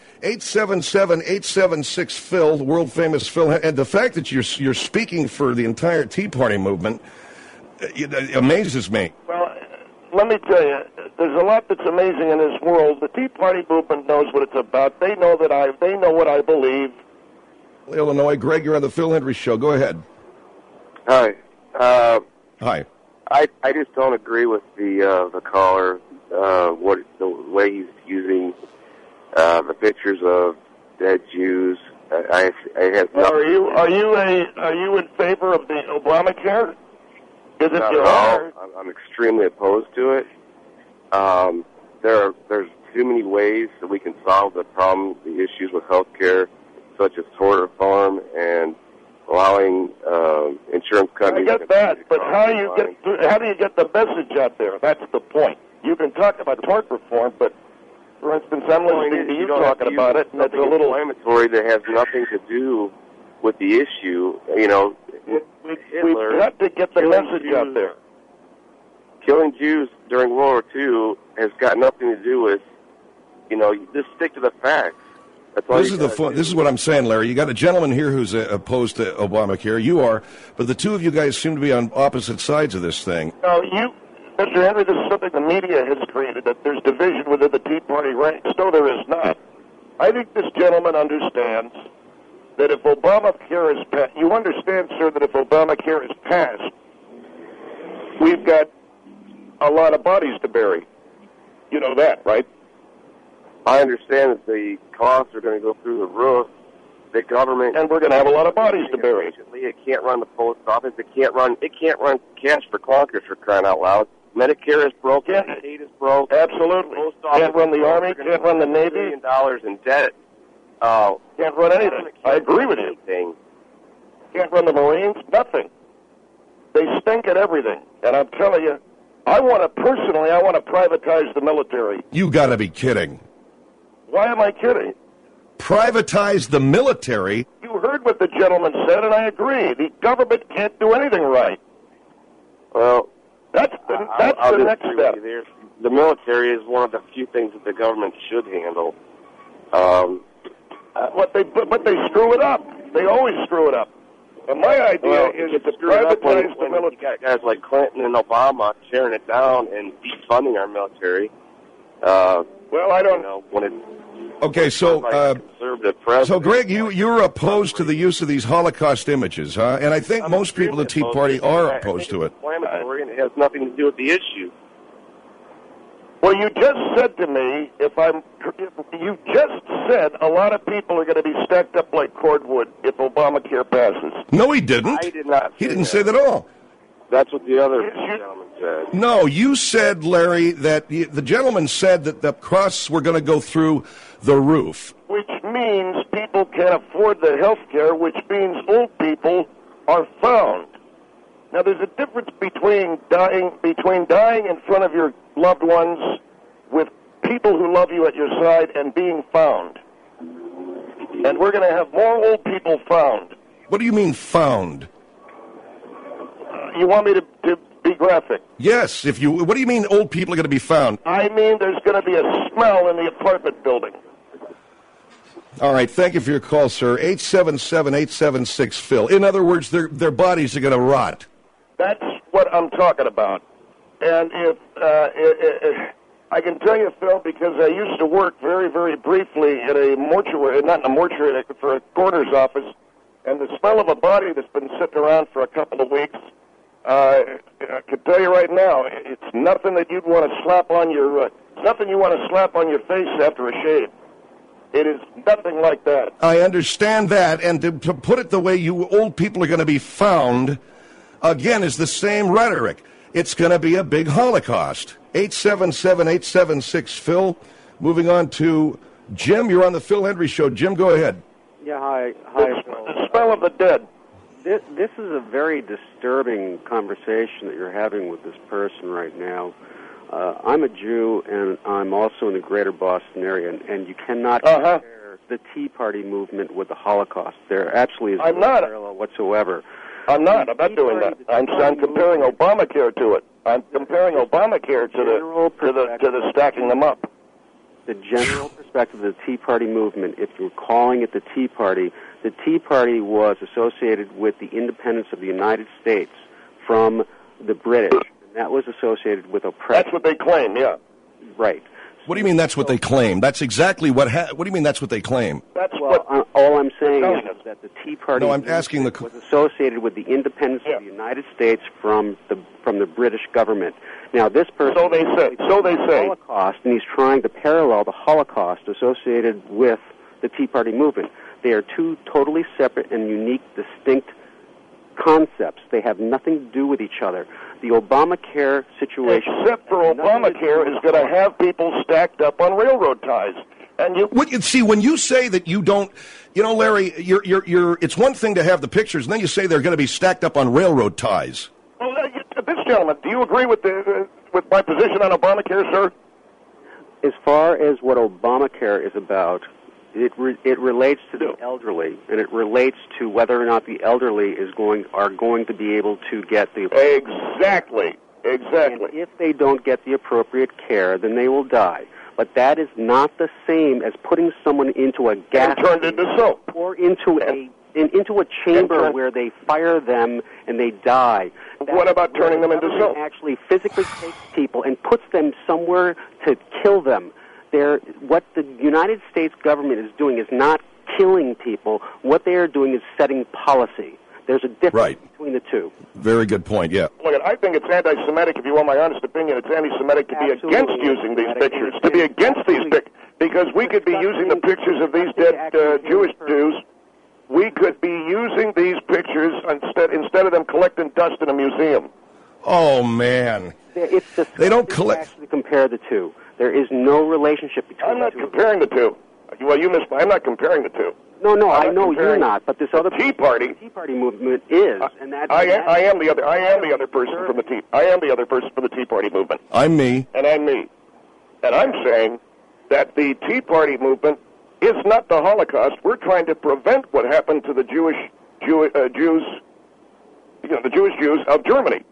G: 877-876-PHIL, the world-famous Phil. And the fact that you're speaking for the entire Tea Party movement it amazes me.
H: Well, let me tell you, there's a lot that's amazing in this world. The Tea Party movement knows what it's about. They know what I believe.
G: Illinois, Greg, you're on the Phil Hendry Show. Go ahead.
I: Hi.
G: Hi.
I: I just don't agree with the caller. The way he's using the pictures of dead Jews. I have.
H: Are you in favor of the Obamacare?
I: Not at all. I'm extremely opposed to it. There's too many ways that we can solve the problem, the issues with health care, such as tort reform and allowing insurance companies.
H: I get that, but how do you get the message out there? That's the point. You can talk about tort reform, but for instance, I'm listening to you talking about it, and it's a little
I: inflammatory that has nothing to do with the issue. You know,
H: we've got to get the message out there.
I: Killing Jews during World War II has got nothing to do with, just stick to the facts. That's all
G: this is what I'm saying, Larry. You got a gentleman here who's opposed to Obamacare. You are, but the two of you guys seem to be on opposite sides of this thing.
H: No, Mr. Henry, this is something the media has created, that there's division within the Tea Party ranks. No, there is not. I think this gentleman understands that if Obamacare is passed, you understand, sir, that if Obamacare is passed, we've got a lot of bodies to bury. You know that, right?
I: I understand that the costs are going to go through the roof. The government,
H: and we're going to have a lot of bodies to bury.
I: It can't run the post office. It can't run cash for clunkers, for crying out loud. Medicare is broke. Medicaid is broke.
H: Absolutely.
I: Post office
H: can't run the Army. Can't run the Navy.
I: $1 billion in debt.
H: Can't run anything. I agree with you. Can't run the Marines. Nothing. They stink at everything. And I'm telling you, I want to privatize the military.
G: You got to be kidding.
H: Why am I kidding?
G: Privatize the military?
H: You heard what the gentleman said, and I agree. The government can't do anything right.
I: Well,
H: that's the next step.
I: The military is one of the few things that the government should handle.
H: But they screw it up. They always screw it up. And my idea is to privatize the military.
I: You got guys like Clinton and Obama tearing it down and defunding our military.
H: Well, I don't know
I: when it.
G: Okay, so Greg, you're opposed to the use of these Holocaust images, huh? And I think most people in the Tea Party are opposed to it.
I: Inflammatory, and it has nothing to do with the issue.
H: Well, you just said to me, you just said a lot of people are going to be stacked up like cordwood if Obamacare passes.
G: No, he didn't.
I: I did not.
G: He didn't say that at all.
I: That's what the other gentleman said.
G: No, you said, Larry, that the gentleman said that the costs were going to go through the roof.
H: Which means people can't afford the health care, which means old people are found. Now, there's a difference between dying in front of your loved ones with people who love you at your side and being found. And we're going to have more old people found.
G: What do you mean found?
H: You want me to be graphic?
G: Yes. What do you mean old people are going to be found?
H: I mean there's going to be a smell in the apartment building.
G: All right. Thank you for your call, sir. 877-876-PHIL. In other words, their bodies are going to rot.
H: That's what I'm talking about. And if I can tell you, Phil, because I used to work very, very briefly at a mortuary, not in a mortuary, for a coroner's office, and the smell of a body that's been sitting around for a couple of weeks, I can tell you right now, it's nothing that you'd want to slap on your, nothing you want to slap on your face after a shave. It is nothing like that.
G: I understand that, and to put it the way you old people are going to be found, again, is the same rhetoric. It's going to be a big Holocaust. 877-876-PHIL. Moving on to Jim. You're on the Phil Hendrie Show. Jim, go ahead.
J: Yeah, hi.
H: The spell of the dead.
J: This is a very disturbing conversation that you're having with this person right now. I'm a Jew, and I'm also in the greater Boston area, and you cannot compare the Tea Party movement with the Holocaust. There actually is no parallel whatsoever.
H: I'm not doing that. I'm comparing Obamacare to it. I'm comparing Obamacare to the stacking them up.
J: The general perspective of the Tea Party movement, if you're calling it the Tea Party was associated with the independence of the United States from the British. And that was associated with oppression.
H: That's what they claim, yeah.
J: Right.
G: What do you mean that's what they claim? That's exactly what do you mean that's what they claim?
J: All I'm saying is that the Tea Party
G: I'm asking
J: was associated with the independence of the United States from the British government. Now, this person
H: So they say.
J: Holocaust, and he's trying to parallel the Holocaust associated with the Tea Party movement. They are two totally separate and unique, distinct concepts. They have nothing to do with each other. The Obamacare situation...
H: Except for Obamacare is going to have people stacked up on railroad ties. And
G: see, when you say that you don't... You know, Larry, it's one thing to have the pictures, and then you say they're going to be stacked up on railroad ties.
H: Well, this gentleman, do you agree with my position on Obamacare, sir?
J: As far as what Obamacare is about, it relates to the elderly, and it relates to whether or not the elderly are going to be able to get the
H: Exactly.
J: And if they don't get the appropriate care, then they will die. But that is not the same as putting someone into a gas
H: turned into soap,
J: or into a chamber where they fire them and they die.
H: What about turning them into soap?
J: Actually, physically takes people and puts them somewhere to kill them. What the United States government is doing is not killing people. What they are doing is setting policy. There's a difference between the two.
G: Very good point, yeah.
H: Look, I think it's anti-Semitic, if you want my honest opinion. It's anti-Semitic to be against using these pictures, because we could be using the pictures of these dead Jewish Jews. We could be using these pictures instead of them collecting dust in a museum.
G: Oh, man.
J: They don't collect. Actually compare the two. There is no relationship between
H: I'm not comparing the two. Well, I'm not comparing the two.
J: No, I know you're not, but this other
H: Tea Party
J: movement is, and that
H: I am the other person from the Tea. I am the other person from the Tea Party movement.
G: I'm me,
H: and I'm me, and I'm saying that the Tea Party movement is not the Holocaust. We're trying to prevent what happened to the Jews, the Jewish Jews of Germany.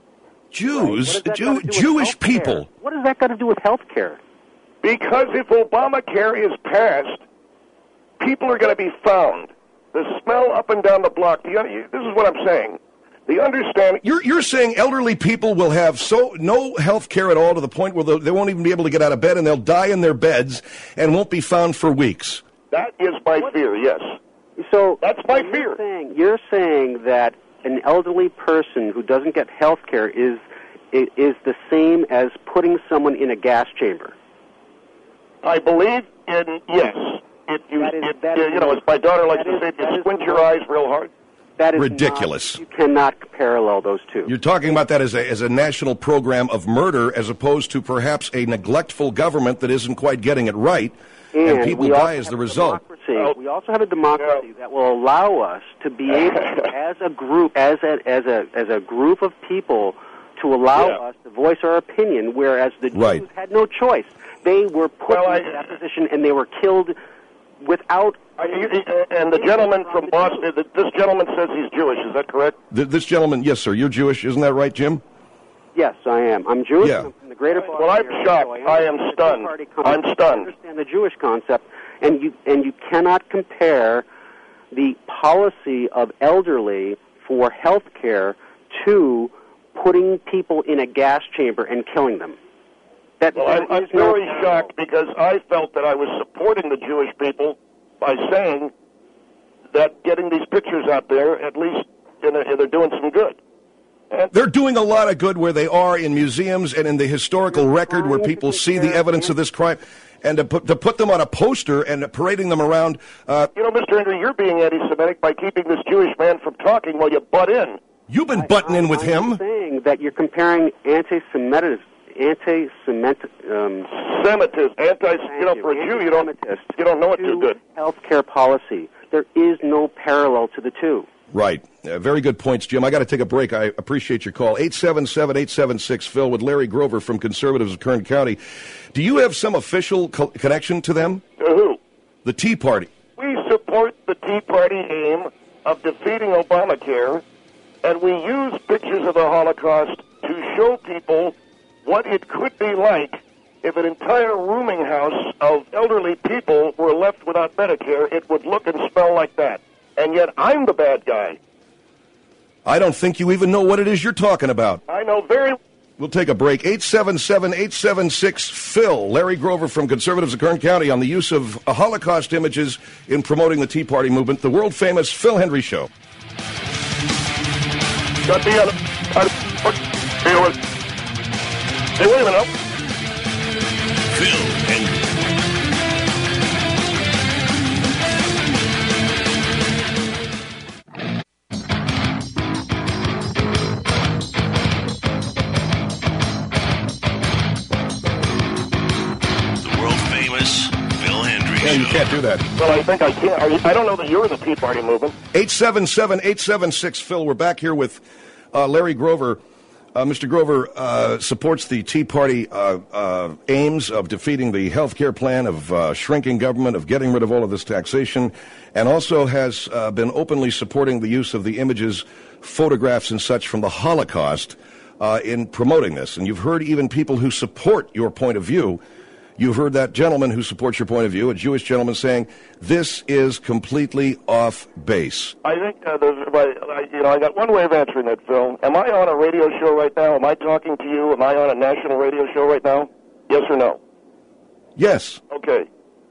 G: Jewish people.
J: What has that got to do with health care?
H: Because if Obamacare is passed, people are going to be found. The smell up and down the block. This is what I'm saying. The understanding.
G: You're saying elderly people will have no health care at all to the point where they won't even be able to get out of bed, and they'll die in their beds and won't be found for weeks.
H: That is my fear. Yes.
J: So
H: that's my fear.
J: You're saying that an elderly person who doesn't get health care is the same as putting someone in a gas chamber.
H: I believe in yes. As my daughter likes to say, if you squint your eyes real hard.
J: That is
G: ridiculous.
J: You cannot parallel those two.
G: You're talking about that as a national program of murder, as opposed to perhaps a neglectful government that isn't quite getting it right, and people die as the result.
J: We also have a democracy that will allow us to be able to, as a group, as a group of people, to allow us to voice our opinion. Whereas the Jews had no choice; they were put in that position and they were killed without.
H: And the gentleman from Boston, this gentleman says he's Jewish. Is that correct?
G: This gentleman, yes, sir. You're Jewish, isn't that right, Jim?
J: Yes, I am. I'm Jewish.
G: Yeah.
J: I'm from the greater Boston.
H: Well, I'm shocked. I am stunned. I'm stunned.
J: I understand the Jewish concept, and you cannot compare the policy of elderly for health care to putting people in a gas chamber and killing them.
H: I'm very shocked because I felt that I was supporting the Jewish people by saying that getting these pictures out there, at least they're doing some good.
G: They're doing a lot of good where they are in museums and in the historical record where people see the evidence of this crime. And to put them on a poster and parading them around.
H: Mr. Henry, you're being anti-Semitic by keeping this Jewish man from talking while you butt in.
G: You've been butting in with him.
J: I'm saying that you're comparing Semitism, for a Jew,
H: you don't know it too good.
J: Healthcare policy. There is no parallel to the two.
G: Right. Very good points, Jim. I got to take a break. I appreciate your call. 877-876-PHIL with Larry Grover from Conservatives of Kern County. Do you have some official connection to them?
H: To who?
G: The Tea Party.
H: We support the Tea Party aim of defeating Obamacare, and we use pictures of the Holocaust to show people what it could be like if an entire rooming house of elderly people were left without Medicare. It would look and smell like that. And yet I'm the bad guy.
G: I don't think you even know what it is you're talking about.
H: I know very...
G: We'll take a break. 877-876-PHIL. Larry Grover from Conservatives of Kern County on the use of Holocaust images in promoting the Tea Party movement. The world-famous Phil Hendry Show.
H: Hey, wait a minute.
A: Phil Hendry.
G: Yeah, you can't do that.
H: Well, I think I can. I don't know that you're the Tea Party movement.
G: 877-876-PHIL. We're back here with Larry Grover. Mr. Grover supports the Tea Party aims of defeating the health care plan, of shrinking government, of getting rid of all of this taxation, and also has been openly supporting the use of the images, photographs, and such from the Holocaust in promoting this. And you've heard even people who support your point of view. You've heard that gentleman who supports your point of view, a Jewish gentleman, saying this is completely off base.
H: I think I got one way of answering that, Phil. Am I on a radio show right now? Am I talking to you? Am I on a national radio show right now? Yes or no?
G: Yes.
H: Okay.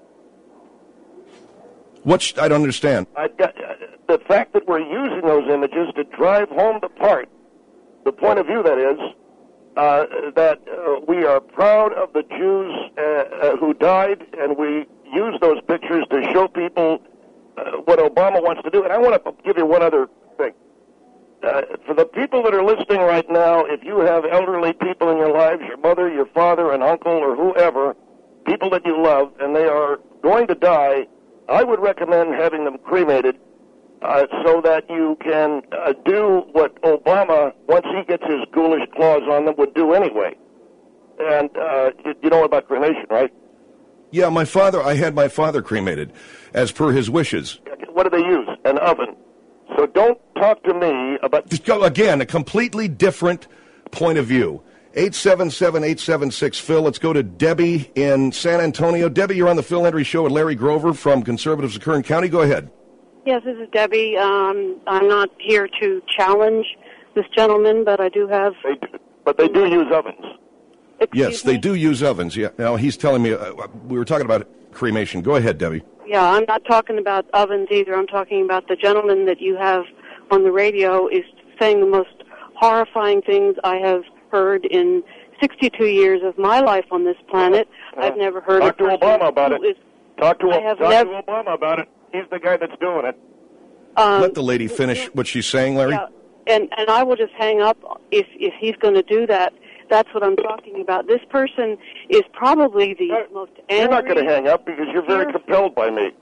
G: I don't understand.
H: The fact that we're using those images to drive home the point of view, that is, that we are proud of the Jews who died, and we use those pictures to show people what Obama wants to do. And I want to give you one other thing. For the people that are listening right now, if you have elderly people in your lives, your mother, your father, an uncle, or whoever, people that you love, and they are going to die, I would recommend having them cremated so that you can do what Obama, once he gets his ghoulish claws on them, would do anyway. And you know about cremation, right?
G: Yeah, I had my father cremated, as per his wishes.
H: What do they use? An oven. So don't talk to me about...
G: Again, a completely different point of view. 877-876-PHIL. Let's go to Debbie in San Antonio. Debbie, you're on the Phil Hendry Show with Larry Grover from Conservatives of Kern County. Go ahead.
K: Yes, this is Debbie. I'm not here to challenge this gentleman, but I do have...
H: But they do use ovens.
G: Yes, they do use ovens. Yeah. Now, he's telling me, we were talking about cremation. Go ahead, Debbie.
K: Yeah, I'm not talking about ovens either. I'm talking about the gentleman that you have on the radio is saying the most horrifying things I have heard in 62 years of my life on this planet. I've never heard
H: of... Talk to Obama about it. Talk to Obama about it. He's the guy that's doing it.
G: Let the lady finish what she's saying, Larry.
K: Yeah, and I will just hang up if he's going to do that. That's what I'm talking about. This person is probably the most angry...
H: You're not going to hang up because you're very compelled by me.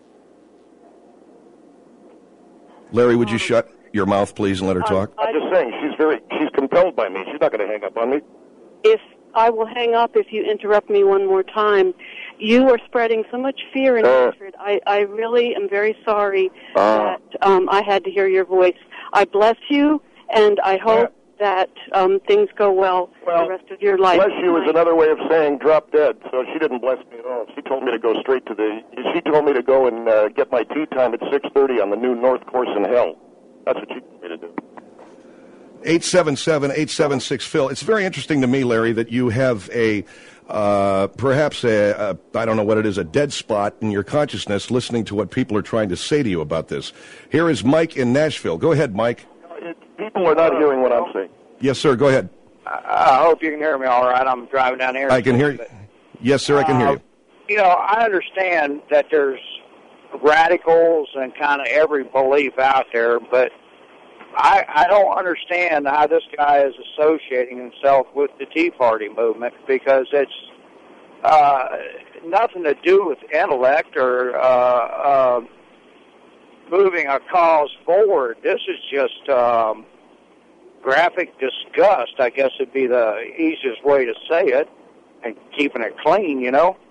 G: Larry, would you shut your mouth, please, and let her talk?
H: I'm just saying, she's compelled by me. She's not going to hang up on me.
K: If I will hang up if you interrupt me one more time. You are spreading so much fear and hatred. I really am very sorry that I had to hear your voice. I bless you, and I hope that things go well the rest of your life.
H: Bless you is another way of saying drop dead, so she didn't bless me at all. She told me to go straight to she told me to go and get my tea time at 6:30 on the new North Course in Hell. That's what she told me to do.
G: 877-876-PHIL. It's very interesting to me, Larry, that you have perhaps I don't know what it is, a dead spot in your consciousness listening to what people are trying to say to you about this. Here is Mike in Nashville. Go ahead, Mike.
H: People are not hearing what I'm saying.
G: Yes, sir. Go ahead.
L: I hope you can hear me all right. I'm driving down here.
G: I can hear you. Yes, sir, I can hear you.
L: You know, I understand that there's radicals and kind of every belief out there, but I don't understand how this guy is associating himself with the Tea Party movement, because it's nothing to do with intellect or moving a cause forward. This is just graphic disgust, I guess would be the easiest way to say it, and keeping it clean, you know.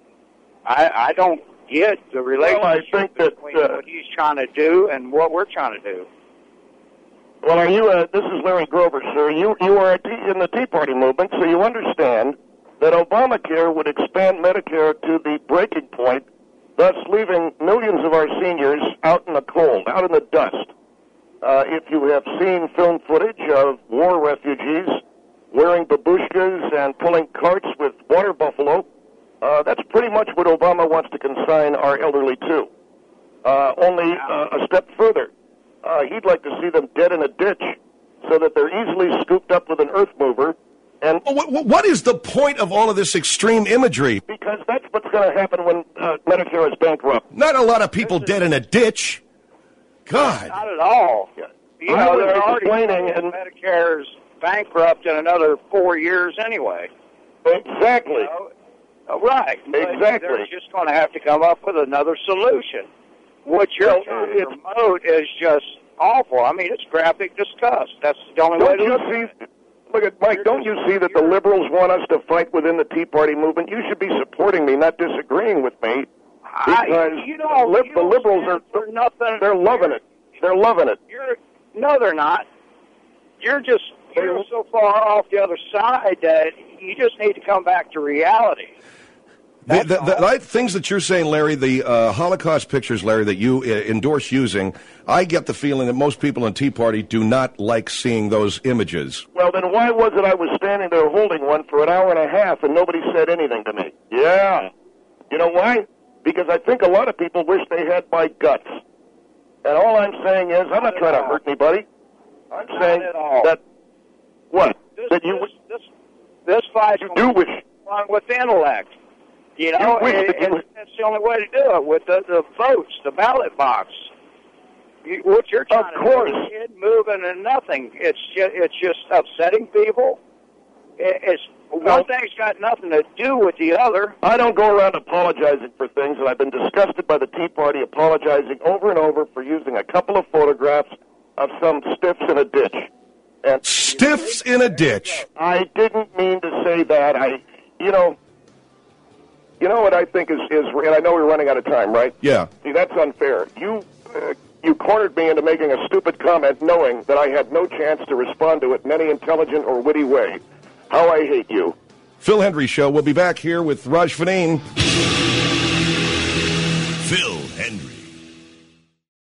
L: I don't get the relationship between what he's trying to do and what we're trying to do.
H: Well, are you? This is Larry Grover, sir. You are in the Tea Party movement, so you understand that Obamacare would expand Medicare to the breaking point, thus leaving millions of our seniors out in the cold, out in the dust. If you have seen film footage of war refugees wearing babushkas and pulling carts with water buffalo, that's pretty much what Obama wants to consign our elderly to. Only a step further. He'd like to see them dead in a ditch so that they're easily scooped up with an earth mover. And
G: what is the point of all of this extreme imagery?
H: Because that's what's going to happen when Medicare is bankrupt.
G: Not a lot of people dead in a ditch. God.
L: Not at all. You know, they're already
H: complaining,
L: and Medicare's bankrupt in another 4 years anyway.
H: Exactly.
L: You know? Right.
H: Exactly.
L: They're just going to have to come up with another solution. What you're trying to promote is just awful. I mean, it's graphic disgust. That's the only way to look at it.
H: Look at Mike. Don't you see that the liberals want us to fight within the Tea Party movement? You should be supporting me, not disagreeing with me. Because the liberals are nothing. They're loving it. They're loving it.
L: No, they're not. You're so far off the other side that you just need to come back to reality.
G: The things that you're saying, Larry, the Holocaust pictures, Larry, that you endorse using, I get the feeling that most people in Tea Party do not like seeing those images.
H: Well, then why was it I was standing there holding one for an hour and a half and nobody said anything to me? Yeah. You know why? Because I think a lot of people wish they had my guts. And all I'm saying is, I'm not trying to hurt anybody. I'm saying that, what?
L: This fight's along with intellect. You know, that's the only way to do it, with the votes, the ballot box. What you're trying to do is moving and nothing. It's just upsetting people. One thing's got nothing to do with the other.
H: I don't go around apologizing for things, and I've been disgusted by the Tea Party apologizing over and over for using a couple of photographs of some stiffs in a ditch. And
G: stiffs in a ditch?
H: I didn't mean to say that. You know what I think is, and I know we're running out of time, right?
G: Yeah.
H: See, that's unfair. You cornered me into making a stupid comment knowing that I had no chance to respond to it in any intelligent or witty way. How I hate you.
G: Phil Hendrie Show. We'll be back here with Raj Finine.